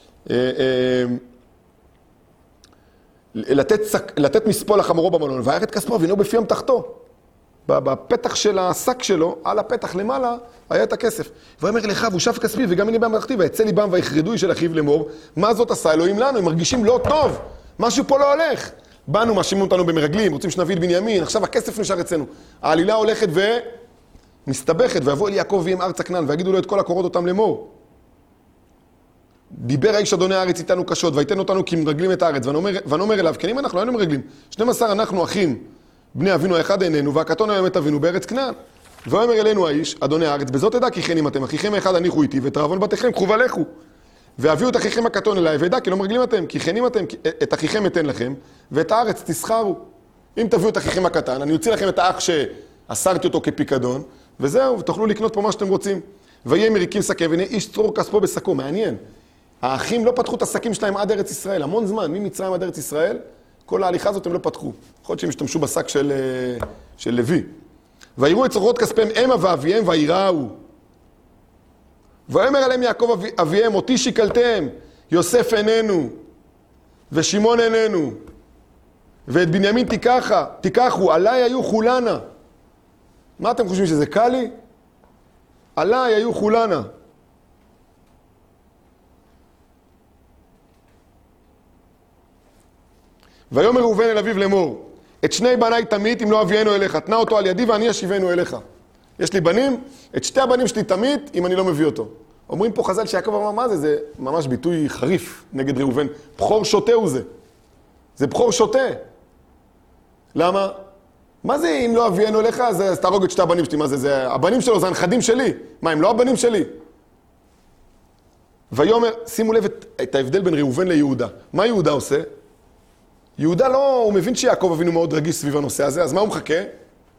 לתת, לתת מספול לחמורו במלון, וירא את כספו והנה בפיהם תחתו. בפתח של השק שלו, על הפתח למעלה, היה את הכסף. ואומר לך, והוא שף כספי וגם הנה בם תחתי, ויצא ליבם ויחרדו של אחיו לאמור, מה זאת עשה אלוהים לנו? הם מרגישים לא טוב, משהו פה לא הולך. באנו, מאשימים אותנו במרגלים, רוצים שנביא את בנימין, עכשיו הכסף נשאר אצלנו. העלילה הולכת ומסתבכת, ויבוא אל יעקב וים ארצה כנען, ויגידו לו את כל הקורות אותם לאמור. דיבר האיש אדוני הארץ איתנו קשות, ויתן אותנו כי מרגלים את הארץ, ונאמר אליו, כן אם אנחנו היינו מרגלים, שנים עשר אנחנו אחים, בני אבינו האחד עינינו, והקטון היום את אבינו בארץ כנען. ואומר אלינו האיש, אדוני הארץ, בזאת תדע כי כן אם אתם, אחיכם האחד הניחו איתי, ותרעבון בתיכם, קחו ולכו. והביאו את אחיכם הקטון אליי, וידע כי לא מרגלים אתם, כי כן אם אתם, את אחיכם אתן לכם, ואת הארץ תסחרו. אם תביאו את אחיכם הקטן, אני אוציא לכם את האח שאסרתי אותו כפיקדון, וזהו, ותוכלו לקנות פה מה שאתם רוצים. ויהיה מריקים שקי, והנה איש צרור כספו בשקו, מעניין. האחים לא פתחו את השקים שלהם עד ארץ ישראל, המון זמן, ממצרים עד ארץ ישראל, כל ההליכה הזאת הם לא פתחו. יכול להיות שהם השתמשו בשק של, של לוי. ויראו את צורות כספיהם אמה ואביהם ויראו. ואומר עליהם יעקב אבי, אביהם, אותי שיקלתם, יוסף איננו, ושמעון איננו, ואת בנימין תיקחה, תיקחו, עליי היו חולנה. מה אתם חושבים שזה קל לי? עליי היו חולנה. ויאמר ראובן אל אביו לאמור, את שני בניי תמית אם לא אביאנו אליך, תנה אותו על ידי ואני אשיבנו אליך. יש לי בנים, את שתי הבנים שלי תמית אם אני לא מביא אותו. אומרים פה חז"ל שיעקב אמר מה זה? זה ממש ביטוי חריף נגד ראובן. בחור שוטה הוא זה. זה בחור שוטה. למה? מה זה אם לא אביאנו אליך? אז, אז תהרוג את שתי הבנים שלי. מה זה? זה? הבנים שלו זה הנכדים שלי. מה, הם לא הבנים שלי? ויאמר, שימו לב את, את ההבדל בין ראובן ליהודה. מה יהודה עושה? יהודה לא, הוא מבין שיעקב אבינו מאוד רגיש סביב הנושא הזה, אז מה הוא מחכה? הוא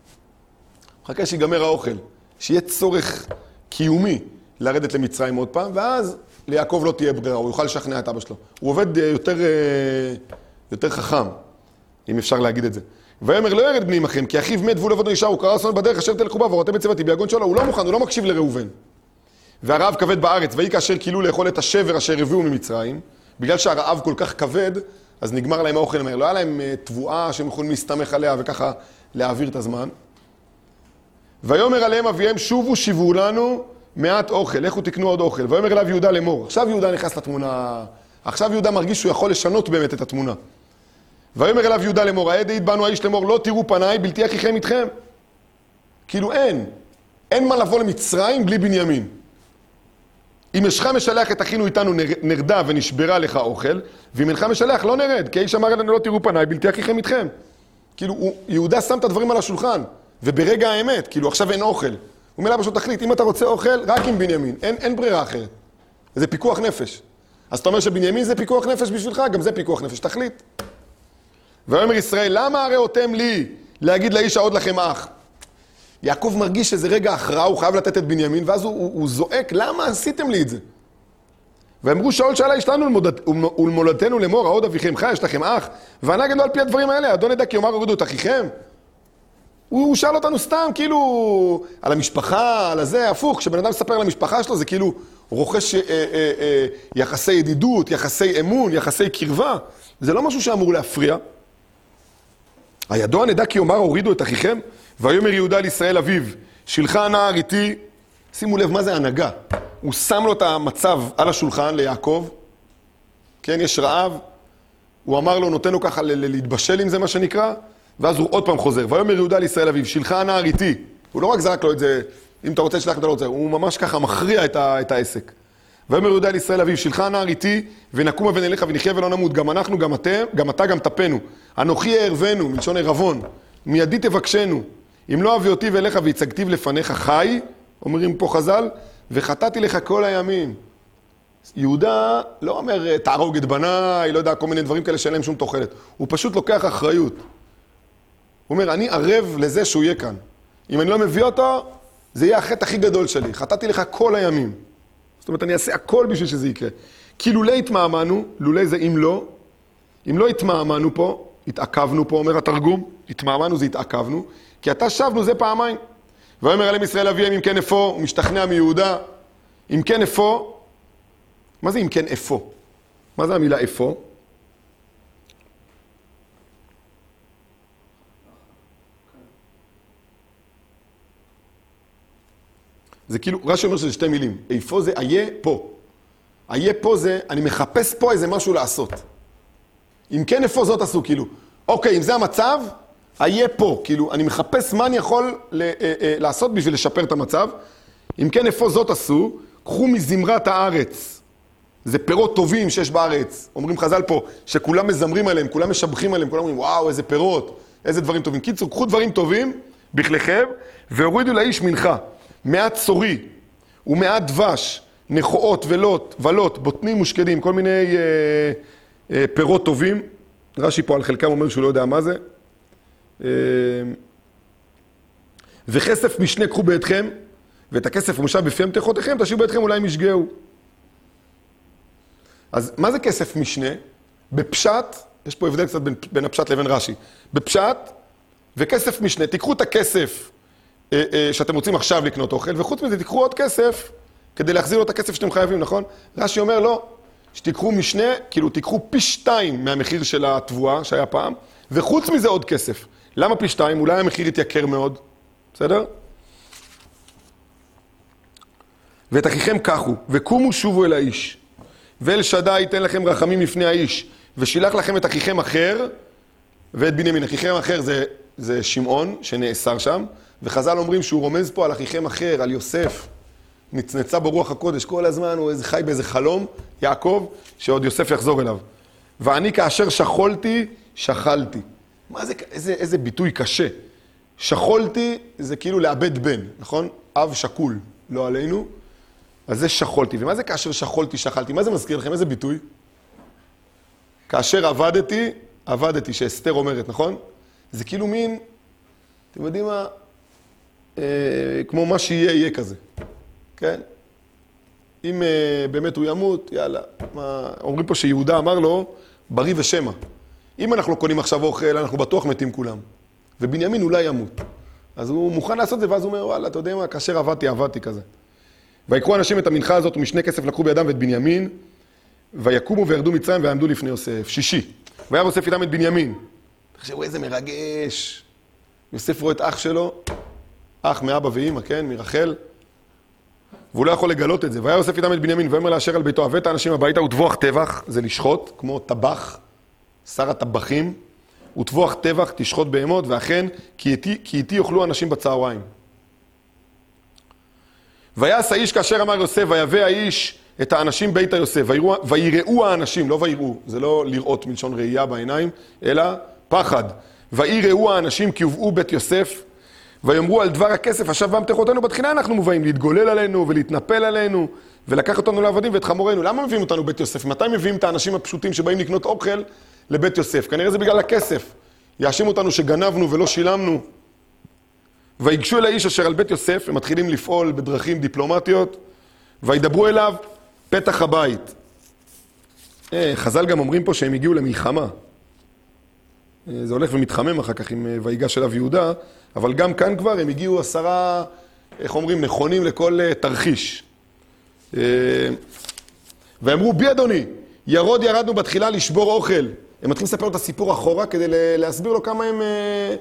מחכה שיגמר האוכל, שיהיה צורך קיומי לרדת למצרים עוד פעם, ואז ליעקב לא תהיה ברירה, הוא יוכל לשכנע את אבא שלו. הוא עובד יותר, יותר חכם, אם אפשר להגיד את זה. ויאמר לא ירד בני עמכם, כי אחיו מת והוא לבדו נשאר, הוא קרא אסון בדרך, אשר תלכו בה, וראיתם בצבתי ביגון שלו, הוא לא מוכן, הוא לא מקשיב לראובן. והרעב כבד בארץ, ויהי כאשר כילו לאכול את השבר אשר הביאו ממצרים, בגלל שהרעב כל כך כבד, אז נגמר להם האוכל מהר. לא היה להם תבואה שהם יכולים להסתמך עליה וככה להעביר את הזמן. ויאמר עליהם אביהם, שובו שיבו לנו מעט אוכל, לכו תקנו עוד אוכל. ויאמר אליו יהודה לאמור. עכשיו יהודה נכנס לתמונה, עכשיו יהודה מרגיש שהוא יכול לשנות באמת את התמונה. ויאמר אליו יהודה לאמור, העד העיד בנו האיש לאמור, לא תראו פניי, בלתי אחיכם איתכם. כאילו אין, אין מה לבוא למצרים בלי בנימין. אם אשך משלח את אחינו איתנו נרדה ונשברה לך אוכל, ואם אינך משלח לא נרד, כי האיש אמר לנו לא תראו פניי, בלתי אחיכם איתכם. כאילו, הוא, יהודה שם את הדברים על השולחן, וברגע האמת, כאילו עכשיו אין אוכל. הוא מלא פשוט תחליט, אם אתה רוצה אוכל, רק עם בנימין, אין, אין ברירה אחרת. זה פיקוח נפש. אז אתה אומר שבנימין זה פיקוח נפש בשבילך, גם זה פיקוח נפש, תחליט. ואומר ישראל, למה הראותם לי להגיד לאיש העוד לכם אח? יעקב מרגיש שזה רגע הכרעה, הוא חייב לתת את בנימין, ואז הוא, הוא, הוא זועק, למה עשיתם לי את זה? ואמרו, שאול שאלה יש לנו ולמולדתנו לאמור, העוד אביכם חי, יש לכם אח, ואני אגיד לו על פי הדברים האלה, אדון ידע כי אומר הורידו את אחיכם. הוא, הוא שאל אותנו סתם, כאילו, על המשפחה, על הזה, הפוך, כשבן אדם מספר על המשפחה שלו, זה כאילו רוכש אה, אה, אה, יחסי ידידות, יחסי אמון, יחסי קרבה, זה לא משהו שאמור להפריע. הידוע נדע כי אומר הורידו את אחיכם, ויאמר יהודה על ישראל אביו, שילחה הנער איתי, שימו לב מה זה הנהגה. הוא שם לו את המצב על השולחן ליעקב, כן, יש רעב, הוא אמר לו, נותן לו ככה להתבשל עם זה מה שנקרא, ואז הוא עוד פעם חוזר. ויאמר יהודה לישראל אביו, שילך הנער איתי. הוא לא רק זרק לו את זה, אם אתה רוצה לשלח אתה לא רוצה, הוא ממש ככה מכריע את, ה, את העסק. ויאמר יהודה לישראל אביו, שילך הנער איתי, ונקום ונלך ונחיה ולא נמות. גם אנחנו, גם אתם, גם אתה, גם תפנו. אנוכי הערבנו, מלשון ערבון. מידי תבקשנו. אם לא אביא אותי ואליך והצגתיו לפניך חי, אומרים פה חז"ל, וחטאתי לך כל הימים. יהודה לא אומר, תהרוג את בניי, לא יודע, כל מיני דברים כאלה שאין להם שום תוחלת. הוא פשוט לוקח אחריות. הוא אומר, אני ערב לזה שהוא יהיה כאן. אם אני לא מביא אותו, זה יהיה החטא הכי גדול שלי. חטאתי לך כל הימים. זאת אומרת, אני אעשה הכל בשביל שזה יקרה. כי לולא התמאמנו, לולא זה אם לא, אם לא התמאמנו פה, התעכבנו פה, אומר התרגום, התמאמנו זה התעכבנו, כי אתה שבנו זה פעמיים. ואומר עליהם ישראל אביהם, אם כן איפה, הוא משתכנע מיהודה, אם כן איפה, מה זה אם כן איפה? מה זה המילה איפה? זה כאילו, רש"י אומר שזה שתי מילים. איפה זה איה פה. איה פה זה, אני מחפש פה איזה משהו לעשות. אם כן איפה זאת עשו, כאילו. אוקיי, אם זה המצב, איה פה. כאילו, אני מחפש מה אני יכול ל- אה, אה, לעשות בשביל לשפר את המצב. אם כן איפה זאת עשו, קחו מזמרת הארץ. זה פירות טובים שיש בארץ. אומרים חז"ל פה, שכולם מזמרים עליהם, כולם משבחים עליהם, כולם אומרים, וואו, איזה פירות, איזה דברים טובים. קיצור, קחו דברים טובים בכליכם, והורידו לאיש מנחה. מעט צורי ומעט דבש, נחואות ולוט, ולוט, בוטנים מושקדים, כל מיני אה, אה, פירות טובים. רש"י פה על חלקם אומר שהוא לא יודע מה זה. אה, וכסף משנה קחו בידכם, ואת הכסף ומושב בפיהם תחותיכם, תשאירו בידכם אולי משגעו. אז מה זה כסף משנה? בפשט, יש פה הבדל קצת בין, בין הפשט לבין רש"י. בפשט וכסף משנה, תיקחו את הכסף שאתם רוצים עכשיו לקנות אוכל, וחוץ מזה תיקחו עוד כסף כדי להחזיר לו את הכסף שאתם חייבים, נכון? רש"י אומר לא, שתיקחו משנה, כאילו תיקחו פי שתיים מהמחיר של התבואה שהיה פעם, וחוץ מזה עוד כסף. למה פי שתיים? אולי המחיר יתייקר מאוד, בסדר? ואת אחיכם קחו, וקומו שובו אל האיש, ואל שדי ייתן לכם רחמים לפני האיש, ושילח לכם את אחיכם אחר, ואת בנימין. אחיכם אחר זה, זה שמעון שנאסר שם, וחז"ל אומרים שהוא רומז פה על אחיכם אחר, על יוסף. נצנצה ברוח הקודש, כל הזמן הוא איזה חי באיזה חלום, יעקב, שעוד יוסף יחזור אליו. ואני כאשר שכולתי, שכלתי. מה זה, איזה, איזה ביטוי קשה. שכולתי זה כאילו לאבד בן, נכון? אב שקול, לא עלינו. אז זה שכולתי. ומה זה כאשר שכולתי, שכלתי? מה זה מזכיר לכם? איזה ביטוי? כאשר עבדתי, עבדתי, שאסתר אומרת, נכון? זה כאילו מין, אתם יודעים מה? אה, כמו מה שיהיה, יהיה כזה. כן? אם אה, באמת הוא ימות, יאללה. מה... אומרים פה שיהודה אמר לו, בריא ושמה. אם אנחנו קונים עכשיו אוכל, אנחנו בטוח מתים כולם. ובנימין אולי ימות. אז הוא מוכן לעשות זה, ואז הוא אומר, וואלה, אתה יודע מה? כאשר עבדתי, עבדתי כזה. ויקחו אנשים את המנחה הזאת, ומשנה כסף לקחו בידם ואת בנימין, ויקומו וירדו מצרים ועמדו לפני יוסף. שישי. והיה יוסף איתם את בנימין. תחשבו איזה מרגש. יוסף רואה את אח שלו, אח מאבא ואמא, כן, מרחל. והוא לא יכול לגלות את זה. והיה יוסף איתם את בנימין, ואומר לאשר על ביתו, הבא את האנשים הביתה, וטבוח טבח, זה לשחוט, כמו טבח, שר הטבחים, וטבוח טבח, תשחוט בהמות, ואכן, כי איתי, כי איתי יאכלו אנשים בצהריים. ויעש האיש כאשר אמר יוסף, ויבא האיש את האנשים ביתה יוסף, ויראו, ויראו האנשים, לא ויראו, זה לא לראות מלשון ראייה בעיניים, אלא פחד. ויראו האנשים כי הובאו בית יוסף, ויאמרו על דבר הכסף, עכשיו בהמתחותינו בתחילה אנחנו מובאים להתגולל עלינו ולהתנפל עלינו, ולקח אותנו לעבדים ואת חמורנו. למה מביאים אותנו בית יוסף? מתי מביאים את האנשים הפשוטים שבאים לקנות אוכל לבית יוסף? כנראה זה בגלל הכסף. יאשים אותנו שגנבנו ולא שילמנו. ויגשו אל האיש אשר על בית יוסף, הם מתחילים לפעול בדרכים דיפלומטיות, וידברו אליו פתח הבית. חז"ל גם אומרים פה שהם הגיעו למלחמה. זה הולך ומתחמם אחר כך עם ויגש אליו יהודה, אבל גם כאן כבר הם הגיעו עשרה, איך אומרים, נכונים לכל תרחיש. ואמרו, בי אדוני, ירוד ירדנו בתחילה לשבור אוכל. הם מתחילים לספר את הסיפור אחורה כדי להסביר לו כמה הם...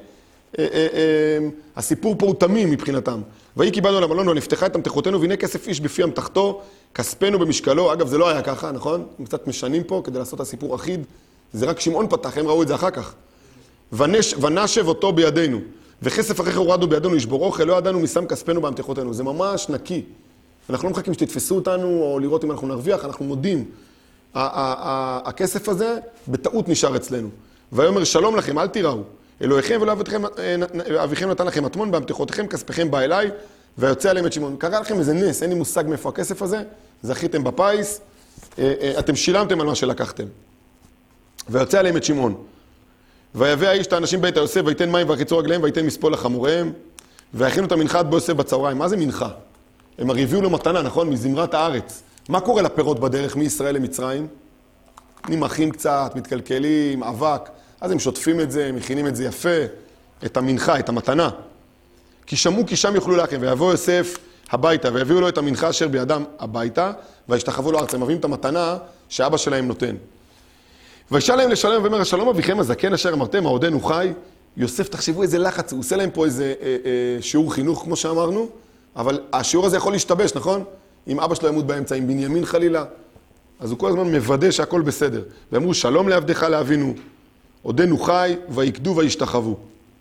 הסיפור פה הוא תמים מבחינתם. ויהי קיבלנו על המלון ונפתחה את המתחותינו, והנה כסף איש בפי המתחתו, כספנו במשקלו. אגב, זה לא היה ככה, נכון? הם קצת משנים פה כדי לעשות הסיפור אחיד, זה רק שמעון פתח, הם ראו את זה אחר כך. ונש, ונשב אותו בידינו, וכסף אחרי הורדנו בידינו ישבור אוכל, לא ידענו משם כספנו באמתחותינו. זה ממש נקי. אנחנו לא מחכים שתתפסו אותנו, או לראות אם אנחנו נרוויח, אנחנו מודים. הכסף הזה בטעות נשאר אצלנו. ויאמר שלום לכם, אל תיראו. אלוהיכם ולא אביכם נתן לכם מטמון, באמתחותיכם כספכם בא אליי, ויוצא עליהם את שמעון. קרה לכם איזה נס, אין לי מושג מאיפה הכסף הזה, זכיתם בפיס, אתם שילמתם על מה שלקחתם. ויוצא עליהם את שמעון. ויבא האיש את האנשים בית יוסף, ויתן מים וירחצו רגליהם, ויתן מספול לחמוריהם, ויכינו את המנחה עד בו יוסף בצהריים. מה זה מנחה? הם הביאו לו מתנה, נכון? מזמרת הארץ. מה קורה לפירות בדרך מישראל למצרים? נמחים קצת, מתקלקלים, אבק. אז הם שוטפים את זה, מכינים את זה יפה, את המנחה, את המתנה. כי שמעו כי שם יאכלו לחם, ויבוא יוסף הביתה, ויביאו לו את המנחה אשר בידם הביתה, וישתחוו לו ארצה. הם מביאים את המתנה שאבא שלהם נותן. וישאל להם לשלם, ואומר, השלום אביכם הזקן אשר אמרתם, העודנו חי. יוסף, תחשבו איזה לחץ, הוא עושה להם פה איזה אה, אה, שיעור חינוך, כמו שאמרנו, אבל השיעור הזה יכול להשתבש, נכון? אם אבא שלו ימות באמצע, עם בנימין חלילה, אז הוא כל הזמן מוודא שהכל בסדר. ואמרו, שלום לעבדך לאבינו, עודנו חי, ויקדו וישתחוו.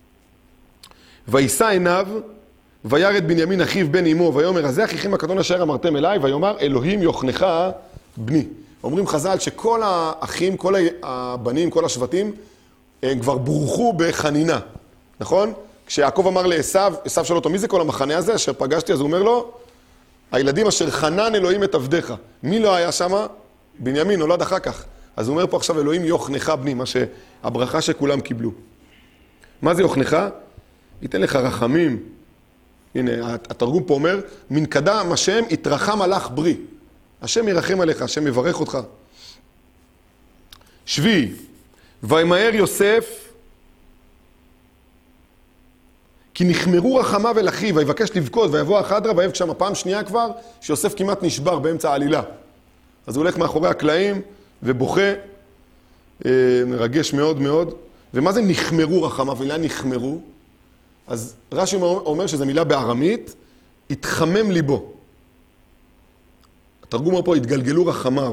וישא עיניו, וירד בנימין אחיו בן אמו, ויאמר, הזה אחיכם הקטון אשר אמרתם אליי, ויאמר, אלוהים יוכנך בני. אומרים חז"ל שכל האחים, כל הבנים, כל השבטים, הם כבר בורחו בחנינה, נכון? כשיעקב אמר לעשיו, עשיו שואל אותו, מי זה כל המחנה הזה אשר פגשתי? אז הוא אומר לו, הילדים אשר חנן אלוהים את עבדיך. מי לא היה שם? בנימין, נולד אחר כך. אז הוא אומר פה עכשיו, אלוהים יוכנך בני, מה שהברכה שכולם קיבלו. מה זה יוכנך? ייתן לך רחמים. הנה, התרגום פה אומר, מן קדם השם יתרחם עליך ברי. השם ירחם עליך, השם יברך אותך. שביעי, וימהר יוסף, כי נחמרו רחמיו אל אחיו, ויבקש לבכות, ויבוא החדרה, ויבק שם פעם שנייה כבר, שיוסף כמעט נשבר באמצע העלילה. אז הוא הולך מאחורי הקלעים, ובוכה, מרגש מאוד מאוד. ומה זה נחמרו רחמיו? מילה נחמרו. אז רש"י אומר שזו מילה בארמית, התחמם ליבו. התרגום פה, התגלגלו רחמיו.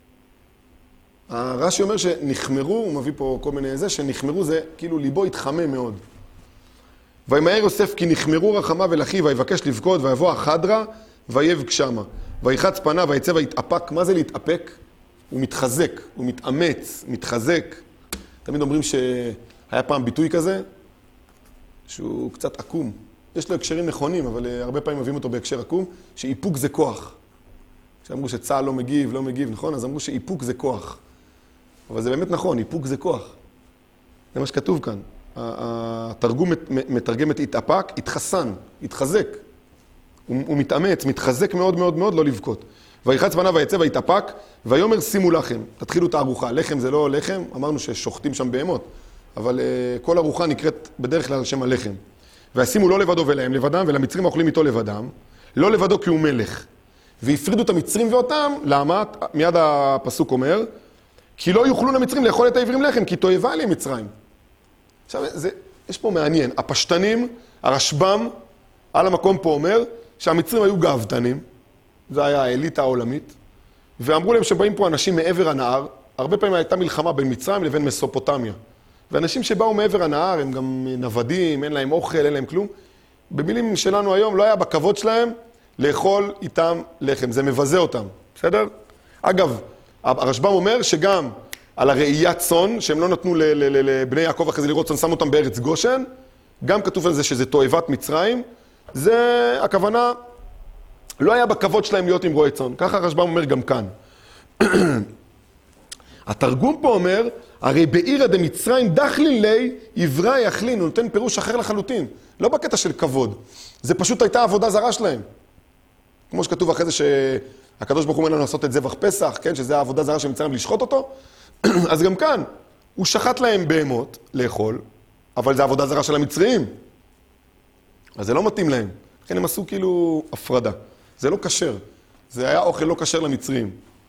הרש"י אומר שנחמרו, הוא מביא פה כל מיני זה, שנחמרו זה כאילו ליבו התחמם מאוד. וימהר יוסף כי נחמרו רחמיו אל אחיו, ויבקש לבכות, ויבוא החדרה, ויבק שמה. ויחץ פניו, ויצא ויתאפק. מה זה להתאפק? הוא מתחזק, הוא מתאמץ, מתחזק. תמיד אומרים שהיה פעם ביטוי כזה, שהוא קצת עקום. יש לו הקשרים נכונים, אבל הרבה פעמים מביאים אותו בהקשר עקום, שאיפוק זה כוח. כשאמרו שצהל לא מגיב, לא מגיב, נכון? אז אמרו שאיפוק זה כוח. אבל זה באמת נכון, איפוק זה כוח. זה מה שכתוב כאן. התרגום מתרגם את התאפק, התחסן, התחזק. הוא, הוא מתאמץ, מתחזק מאוד מאוד מאוד לא לבכות. ויחץ פניו ויצא ויתאפק, ויאמר שימו לחם. תתחילו את הארוחה. לחם זה לא לחם, אמרנו ששוחטים שם בהמות, אבל uh, כל ארוחה נקראת בדרך כלל שם הלחם. וישימו לא לבדו ולהם לבדם, ולמצרים האוכלים איתו לבדם, לא לבדו כי הוא מלך. והפרידו את המצרים ואותם, למה? מיד הפסוק אומר, כי לא יוכלו למצרים לאכול את העברים לחם, כי תועבה עליהם מצרים. עכשיו, זה, יש פה מעניין. הפשטנים, הרשב"ם, על המקום פה אומר, שהמצרים היו גאוותנים, זה היה האליטה העולמית, ואמרו להם שבאים פה אנשים מעבר הנהר, הרבה פעמים הייתה מלחמה בין מצרים לבין מסופוטמיה. ואנשים שבאו מעבר הנהר, הם גם נוודים, אין להם אוכל, אין להם כלום. במילים שלנו היום לא היה בכבוד שלהם לאכול איתם לחם, זה מבזה אותם, בסדר? אגב, הרשב"ם אומר שגם על הראיית צאן, שהם לא נתנו לבני יעקב אחרי זה לראות צאן, שמו אותם בארץ גושן, גם כתוב על זה שזה תועבת מצרים, זה הכוונה, לא היה בכבוד שלהם להיות עם רועי צאן, ככה הרשב"ם אומר גם כאן. התרגום פה אומר, הרי בעירא דמצרים דחלין לי עברה יחלין, הוא נותן פירוש אחר לחלוטין, לא בקטע של כבוד, זה פשוט הייתה עבודה זרה שלהם. כמו שכתוב אחרי זה שהקדוש ברוך הוא אומר לנו לעשות את זבח פסח, כן, שזה העבודה זרה שמצרים לשחוט אותו, אז גם כאן, הוא שחט להם בהמות לאכול, אבל זה העבודה זרה של המצרים. אז זה לא מתאים להם. לכן הם עשו כאילו הפרדה. זה לא כשר. זה היה אוכל לא כשר למצרים.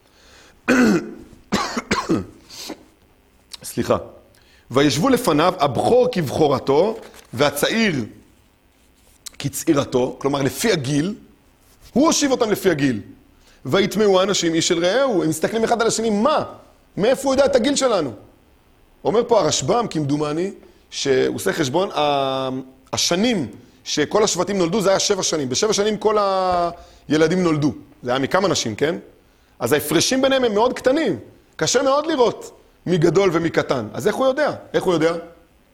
סליחה. וישבו לפניו הבכור כבכורתו, והצעיר כצעירתו, כלומר לפי הגיל, הוא הושיב אותם לפי הגיל. ויתמהו האנשים איש של רעהו, הם מסתכלים אחד על השני, מה? מאיפה הוא יודע את הגיל שלנו? אומר פה הרשב"ם, כמדומני, שהוא עושה חשבון, השנים שכל השבטים נולדו, זה היה שבע שנים. בשבע שנים כל הילדים נולדו. זה היה מכמה נשים, כן? אז ההפרשים ביניהם הם מאוד קטנים. קשה מאוד לראות מי גדול ומי קטן. אז איך הוא יודע? איך הוא יודע?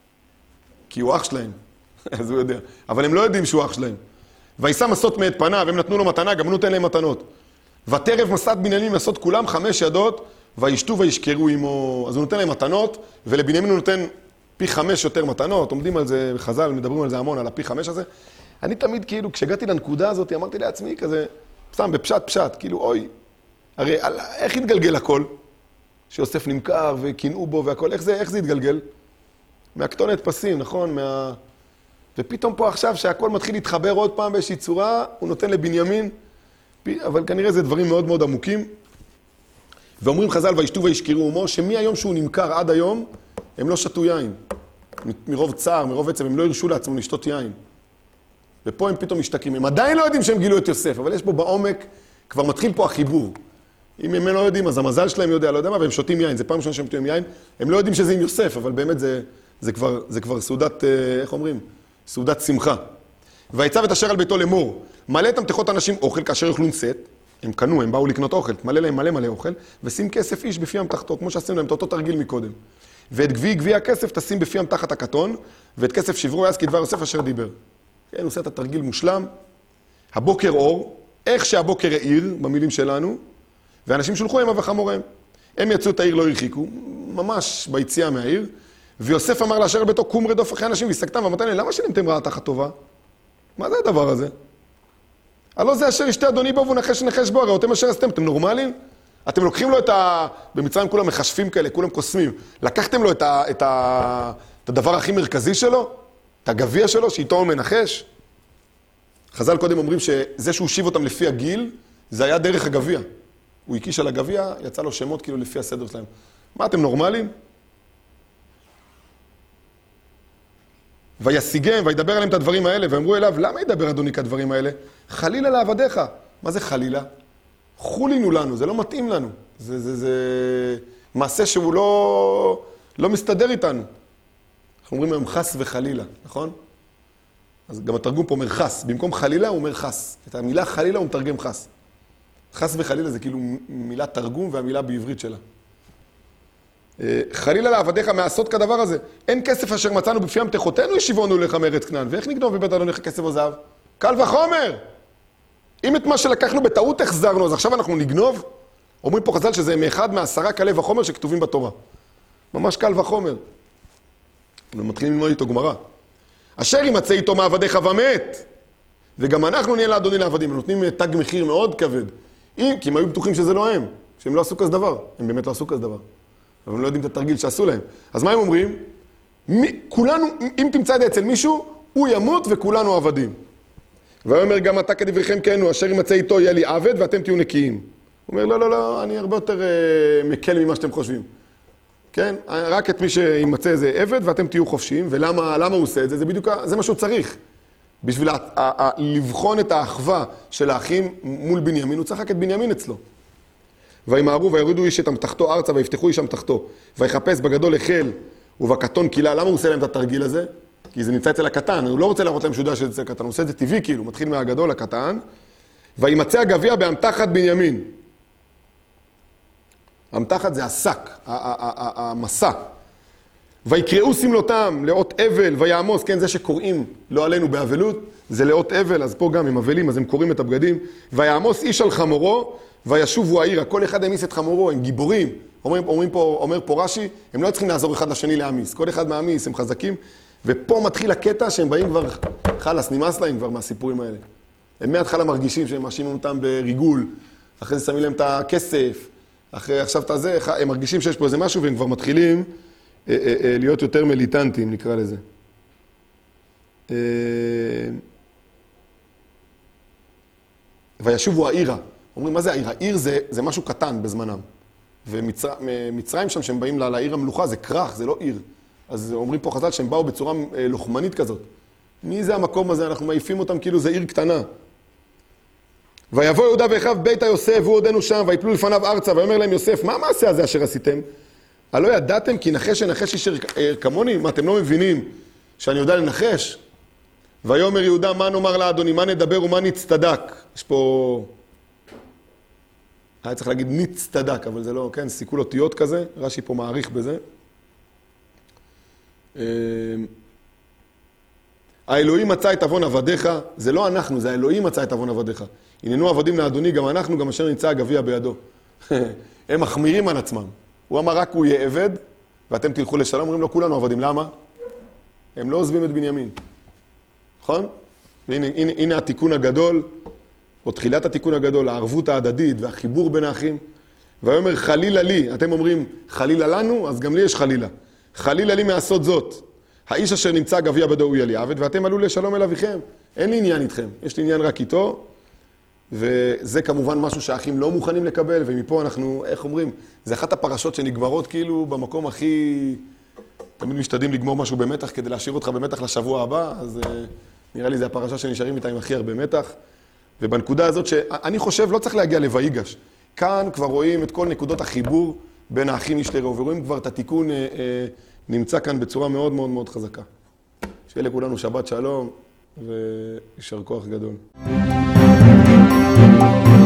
כי הוא אח שלהם. אז הוא יודע. אבל הם לא יודעים שהוא אח שלהם. וישא מסות מאת פניו, הם נתנו לו מתנה, גם הוא נותן להם מתנות. ותרב מסת בנימין מסות כולם חמש ידות, וישתו וישכרו עמו. אז הוא נותן להם מתנות, ולבנימין הוא נותן פי חמש יותר מתנות. עומדים על זה בחז"ל, מדברים על זה המון, על הפי חמש הזה. אני תמיד כאילו, כשהגעתי לנקודה הזאת, אמרתי לעצמי כזה, סתם בפשט פשט, כאילו אוי, הרי איך התגלגל הכל? שיוסף נמכר וקינאו בו והכל, איך זה, איך זה התגלגל? מהקטונת פסים, נכון? מה... ופתאום פה עכשיו שהכל מתחיל להתחבר עוד פעם באיזושהי צורה, הוא נותן לבנימין, אבל כנראה זה דברים מאוד מאוד עמוקים. ואומרים חז"ל וישתו וישכרו עמו, שמהיום שהוא נמכר עד היום, הם לא שתו יין. מרוב צער, מרוב עצב, הם לא הרשו לעצמם לשתות יין. ופה הם פתאום משתקים. הם עדיין לא יודעים שהם גילו את יוסף, אבל יש פה בעומק, כבר מתחיל פה החיבור. אם הם לא יודעים, אז המזל שלהם יודע, לא יודע מה, והם שותים יין. זה פעם ראשונה שהם שותים יין. הם לא יודעים שזה עם יוסף, אבל באמת זה, זה כבר, זה כבר סעודת, איך אומרים? סעודת שמחה. ויצב את אשר על ביתו לאמור, מלא את המתכות אנשים אוכל כאשר יאכלו נסת, הם קנו, הם באו לקנות אוכל, מלא להם מלא מלא אוכל, ושים כסף איש בפי המתחתו, כמו שעשינו להם את אותו תרגיל מקודם. ואת גביע גביע הכסף תשים בפי המתחת הקטון, ואת כסף שברו יעש כדבר יוסף אשר דיבר. כן, הוא עושה את התרגיל מושלם. הבוקר אור, איך שהבוקר העיר, במילים שלנו, ואנשים שולחו המה וחמוריהם. הם יצאו את העיר, לא הרחיקו, ממש ביציאה מהעיר, ויוסף אמר לאשר ביתו, קום רדוף אחרי אנשים, והסתכתם ואמרתם להם, למה שנמתם רעה תחת טובה? מה זה הדבר הזה? הלא זה אשר ישתה אדוני בו והוא נחש נחש בו, הרי אתם אשר עשיתם, אתם נורמליים? אתם לוקחים לו את ה... במצרים כולם מחשפים כאלה, כולם קוסמים. לקחתם לו את, ה... את, ה... את הדבר הכי מרכזי שלו, את הגביע שלו, שאיתו הוא מנחש. חז"ל קודם אומרים שזה שהוא הושיב אותם לפי הגיל, זה היה דרך הגביע. הוא הקיש על הגביע, יצא לו שמות כאילו לפי הסדר שלהם. מה, אתם נורמליים? וישיגם, וידבר עליהם את הדברים האלה, ואמרו אליו, למה ידבר אדוני כדברים האלה? חלילה לעבדיך. מה זה חלילה? חולינו לנו, זה לא מתאים לנו. זה, זה, זה מעשה שהוא לא, לא מסתדר איתנו. אנחנו אומרים היום חס וחלילה, נכון? אז גם התרגום פה אומר חס. במקום חלילה הוא אומר חס. את המילה חלילה הוא מתרגם חס. חס וחלילה זה כאילו מילה תרגום והמילה בעברית שלה. חלילה לעבדיך מעשות כדבר הזה. אין כסף אשר מצאנו בפי המתכותינו ישיבונו לך מארץ כנען. ואיך נגנוב בבית אדוניך כסף או זהב? קל וחומר. אם את מה שלקחנו בטעות החזרנו, אז עכשיו אנחנו נגנוב? אומרים פה חז"ל שזה מאחד מעשרה קלי וחומר שכתובים בתורה. ממש קל וחומר. ומתחילים ללמוד איתו גמרא. אשר ימצא איתו מעבדיך ומת. וגם אנחנו נהיה לאדוני לעבדים. הם נותנים תג מחיר מאוד כבד. אם, כי הם היו בטוחים שזה לא הם. שהם לא עשו כזה דבר. הם באמת לא עשו כזה דבר. אבל הם לא יודעים את התרגיל שעשו להם. אז מה הם אומרים? מי, כולנו, אם תמצא את זה אצל מישהו, הוא ימות וכולנו עבדים. ואומר גם אתה כדבריכם כנו, אשר ימצא איתו יהיה לי עבד ואתם תהיו נקיים. הוא אומר, לא, לא, לא, אני הרבה יותר uh, מקל ממה שאתם חושבים. כן? רק את מי שימצא איזה עבד ואתם תהיו חופשיים. ולמה למה הוא עושה את זה? זה בדיוק, זה מה שהוא צריך. בשביל ה, ה, ה, לבחון את האחווה של האחים מול בנימין, הוא צריך רק את בנימין אצלו. וימהרו ויורידו איש את המתחתו ארצה ויפתחו איש המתחתו. ויחפש בגדול החל ובקטון קילה. למה הוא עושה להם את התרגיל הזה? כי זה נמצא אצל הקטן. הוא לא רוצה להראות להם שהוא יודע שזה אצל הקטן. הוא עושה את זה טבעי כאילו. מתחיל מהגדול לקטן. וימצא הגביע באמתחת בנימין. המתחת זה השק, המסע. ויקראו סמלותם לאות אבל ויעמוס. כן, זה שקוראים לא עלינו באבלות. זה לאות אבל. אז פה גם הם אבלים, אז הם קוראים את הבגדים. ויעמוס איש על חמורו. וישובו העירה, כל אחד המיס את חמורו, הם גיבורים. אומרים, אומרים פה, אומר פה רש"י, הם לא צריכים לעזור אחד לשני להמיס. כל אחד מהמיס, הם חזקים. ופה מתחיל הקטע שהם באים כבר, חלס, נמאס להם כבר מהסיפורים האלה. הם מההתחלה מרגישים שהם מאשימים אותם בריגול, אחרי זה שמים להם את הכסף, אחרי עכשיו את הזה, הם מרגישים שיש פה איזה משהו, והם כבר מתחילים אה, אה, אה, להיות יותר מיליטנטים, נקרא לזה. אה... וישובו העירה. אומרים, מה זה העיר? העיר זה, זה משהו קטן בזמנם. ומצרים שם, שהם באים לעיר המלוכה, זה כרך, זה לא עיר. אז אומרים פה חז"ל שהם באו בצורה לוחמנית כזאת. מי זה המקום הזה? אנחנו מעיפים אותם כאילו זה עיר קטנה. ויבוא יהודה ואחיו ביתה יוסף, והוא עודנו שם, ויפלו לפניו ארצה, ויאמר להם יוסף, מה המעשה הזה אשר עשיתם? הלא ידעתם כי נחש ינחש איש כמוני? מה, אתם לא מבינים שאני יודע לנחש? ויאמר יהודה, מה נאמר לאדוני? מה נדבר ומה נצטדק? יש פה... היה צריך להגיד נצטדק, אבל זה לא, כן, סיכול אותיות כזה, רש"י פה מעריך בזה. האלוהים מצא את עוון עבדיך, זה לא אנחנו, זה האלוהים מצא את עוון עבדיך. הננו עבדים לאדוני, גם אנחנו, גם אשר נמצא הגביע בידו. הם מחמירים על עצמם. הוא אמר רק הוא יהיה עבד, ואתם תלכו לשלום, אומרים לו כולנו עבדים. למה? הם לא עוזבים את בנימין. נכון? והנה, הנה, הנה התיקון הגדול, או תחילת התיקון הגדול, הערבות ההדדית והחיבור בין האחים. ויאמר חלילה לי, אתם אומרים חלילה לנו, אז גם לי יש חלילה. חלילה לי מעשות זאת. האיש אשר נמצא גביע בידו הוא יהיה לי עבד, ואתם עלו לשלום אל אביכם. אין לי עניין איתכם, יש לי עניין רק איתו. וזה כמובן משהו שהאחים לא מוכנים לקבל, ומפה אנחנו, איך אומרים, זה אחת הפרשות שנגמרות כאילו במקום הכי... תמיד משתדלים לגמור משהו במתח כדי להשאיר אותך במתח לשבוע הבא, אז נראה לי זה הפרשה שנשארים איתה עם הכי הרבה מתח. ובנקודה הזאת שאני חושב לא צריך להגיע לויגש. כאן כבר רואים את כל נקודות החיבור בין האחים איש לרעהו, ורואים כבר את התיקון אה, אה, נמצא כאן בצורה מאוד מאוד מאוד חזקה. שיהיה לכולנו שבת שלום וישר כוח גדול.